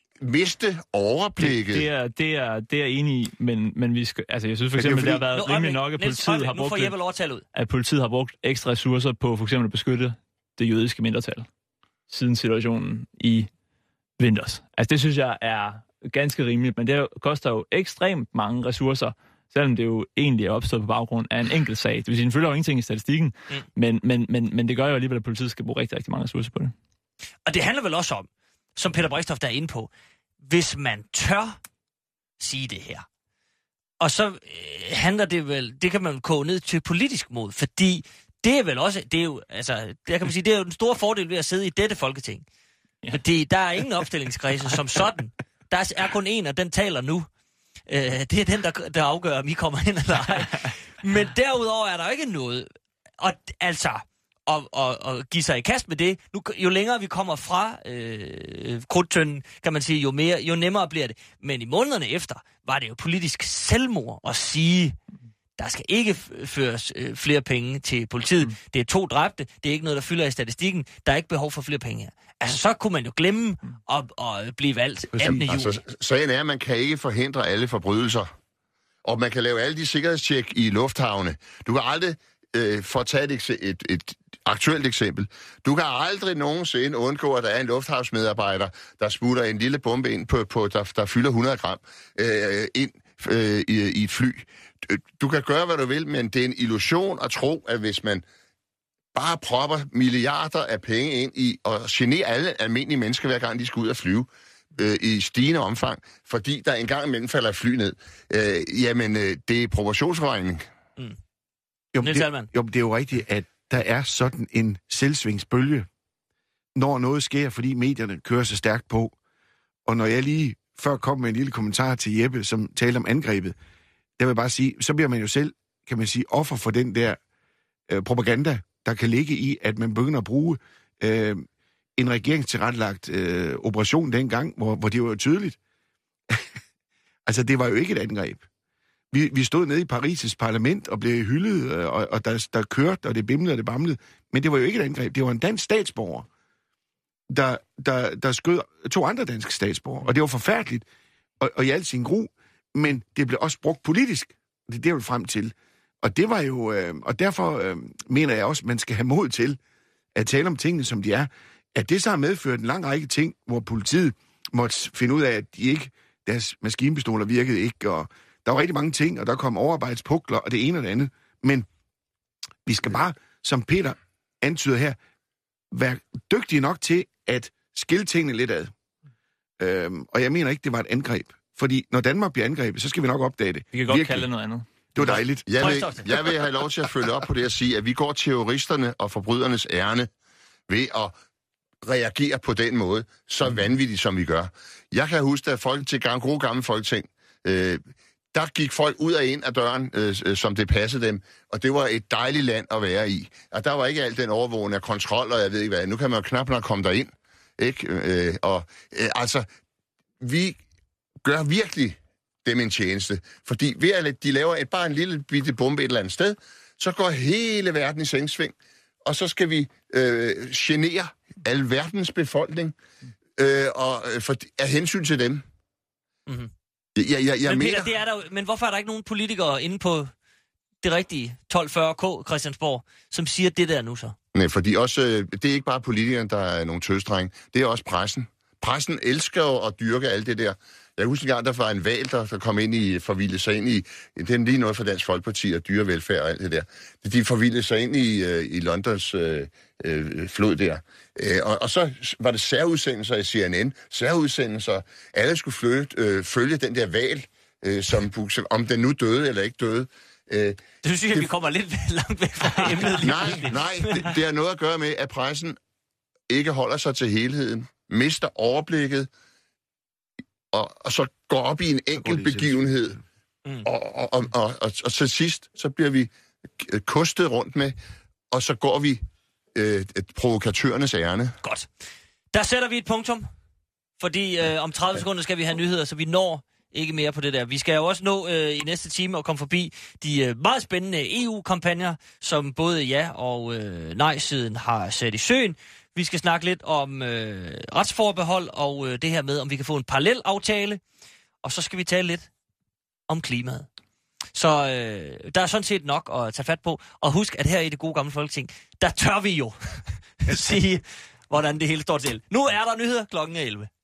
F: miste overblikket.
E: Det, det, er, det, er, det er jeg enig i, men, men vi skal, altså jeg synes for eksempel, det, fordi... det har været nu, rimelig nok, at
D: Niels,
E: politiet, har brugt,
D: ud.
E: at politiet har brugt ekstra ressourcer på for eksempel at beskytte det jødiske mindretal siden situationen i vinters. Altså det synes jeg er ganske rimeligt, men det koster jo ekstremt mange ressourcer, selvom det jo egentlig er opstået på baggrund af en enkelt sag. Det vil sige, den følger jo ingenting i statistikken, mm. men, men, men, men det gør jo alligevel, at politiet skal bruge rigtig, rigtig mange ressourcer på det.
D: Og det handler vel også om, som Peter Brixtoft er inde på, hvis man tør sige det her, og så øh, handler det vel, det kan man koge ned til politisk mod, fordi det er vel også, det er jo, altså, der kan man sige, det er jo den store fordel ved at sidde i dette Folketing. Ja. Fordi der er ingen opstillingskredse som sådan. Der er kun en, og den taler nu. Øh, det er den, der, der afgør, om I kommer ind eller ej. Men derudover er der ikke noget. Og altså, at, at, at give sig i kast med det, nu, jo længere vi kommer fra øh, krudtønden, kan man sige, jo, mere, jo nemmere bliver det. Men i månederne efter, var det jo politisk selvmord at sige, der skal ikke føres øh, flere penge til politiet. Mm. Det er to dræbte, det er ikke noget, der fylder i statistikken. Der er ikke behov for flere penge her. Altså, så kunne man jo glemme at, at blive valgt attende juli. Altså,
F: sagen er, at man kan ikke forhindre alle forbrydelser. Og man kan lave alle de sikkerhedstjek i lufthavne. Du kan aldrig, øh, for at tage et, et, et aktuelt eksempel, du kan aldrig nogensinde undgå, at der er en lufthavnsmedarbejder, der smutter en lille bombe ind, på, på der, der fylder hundrede gram øh, ind øh, i, i et fly. Du kan gøre, hvad du vil, men det er en illusion at tro, at hvis man bare propper milliarder af penge ind i og generer alle almindelige mennesker, hver gang de skal ud og flyve øh, i stigende omfang, fordi der engang imellem falder fly ned, øh, jamen, øh, det er proportionsforvejning.
D: Mm.
G: Jo, det, jo, det er jo rigtigt, at der er sådan en selvsvingsbølge, når noget sker, fordi medierne kører så stærkt på. Og når jeg lige før kom med en lille kommentar til Jeppe, som talte om angrebet, der vil jeg bare sige, så bliver man jo selv, kan man sige, offer for den der øh, propaganda, der kan ligge i, at man begynder at bruge øh, en regeringstilrettelagt øh, operation dengang, hvor, hvor det var jo tydeligt. Altså, det var jo ikke et angreb. Vi, vi stod nede i Paris' parlament og blev hyldet, øh, og, og der, der kørte, og det bimlede og det bamlede. Men det var jo ikke et angreb. Det var en dansk statsborger, der, der, der skød to andre danske statsborger. Og det var forfærdeligt, og, og i al sin gru. Men det blev også brugt politisk. Det er det, jeg vil frem til. Og det var jo, øh, og derfor øh, mener jeg også, at man skal have mod til at tale om tingene, som de er. At det så har medført en lang række ting, hvor politiet måtte finde ud af, at de ikke, deres maskinpistoler virkede ikke, og der var rigtig mange ting, og der kom overarbejdspukler, og det ene og det andet. Men vi skal bare, som Peter antyder her, være dygtige nok til at skille tingene lidt ad. Øhm, og jeg mener ikke, det var et angreb. Fordi når Danmark bliver angrebet, så skal vi nok opdage det.
E: Vi kan godt Virkelig. kalde det noget andet.
G: Det var dejligt.
F: Jeg vil, jeg vil have lov til at følge op på det og sige, at vi går terroristerne og forbrydernes ærne ved at reagere på den måde, så vanvittigt som vi gør. Jeg kan huske, at folk til gang, gode gamle folketing, øh, der gik folk ud og ind af døren, øh, som det passede dem, og det var et dejligt land at være i. Og der var ikke alt den overvågning af kontrol, og jeg ved ikke hvad. Nu kan man jo knap nok komme derind. Ikke? Øh, og øh, altså, vi gør virkelig dem en tjeneste. Fordi ved at de laver et, bare en lille bitte bombe et eller andet sted, så går hele verden i sengsving, og så skal vi øh, genere al verdens befolkning øh, og, for, af hensyn til dem.
D: Mm-hmm.
F: Jeg, jeg, jeg
D: men,
F: mener...
D: Peter, det er der, men hvorfor er der ikke nogen politikere inde på det rigtige tolv fyrre K Christiansborg, som siger det der nu så?
F: Nej, fordi også, det er ikke bare politikerne, der er nogle tøsdrenge. Det er også pressen. Pressen elsker jo at dyrke alt det der. Jeg husker en gang, der var en valg, der, der kom ind i, forvildede sig ind i, det er lige noget for Dansk Folkeparti og dyrevelfærd og alt det der. De forvildede sig ind i, i Londons øh, øh, flod der. Øh, og, og så var det særudsendelser i C N N, særudsendelser. Alle skulle flytte, øh, følge den der valg, øh, som, om den nu døde eller ikke døde. Øh,
D: Det synes jeg, det... vi kommer lidt langt væk fra emnet.
F: nej, nej, det, det har noget at gøre med, at pressen ikke holder sig til helheden, mister overblikket, og, og så går op i en enkelt begivenhed, mm. og, og, og, og, og, og til sidst, så bliver vi kostet rundt med, og så går vi øh, provokatørernes ærne.
D: Godt. Der sætter vi et punktum, fordi øh, om tredive sekunder skal vi have nyheder, så vi når ikke mere på det der. Vi skal jo også nå øh, i næste time at komme forbi de øh, meget spændende E U-kampagner, som både ja- og øh, nej-siden har sat i søen. Vi skal snakke lidt om øh, retsforbehold og øh, det her med, om vi kan få en parallel aftale. Og så skal vi tale lidt om klimaet. Så øh, der er sådan set nok at tage fat på. Og husk, at her i det gode gamle Folketing, der tør vi jo sige, hvordan det hele står til. Nu er der nyheder klokken elleve.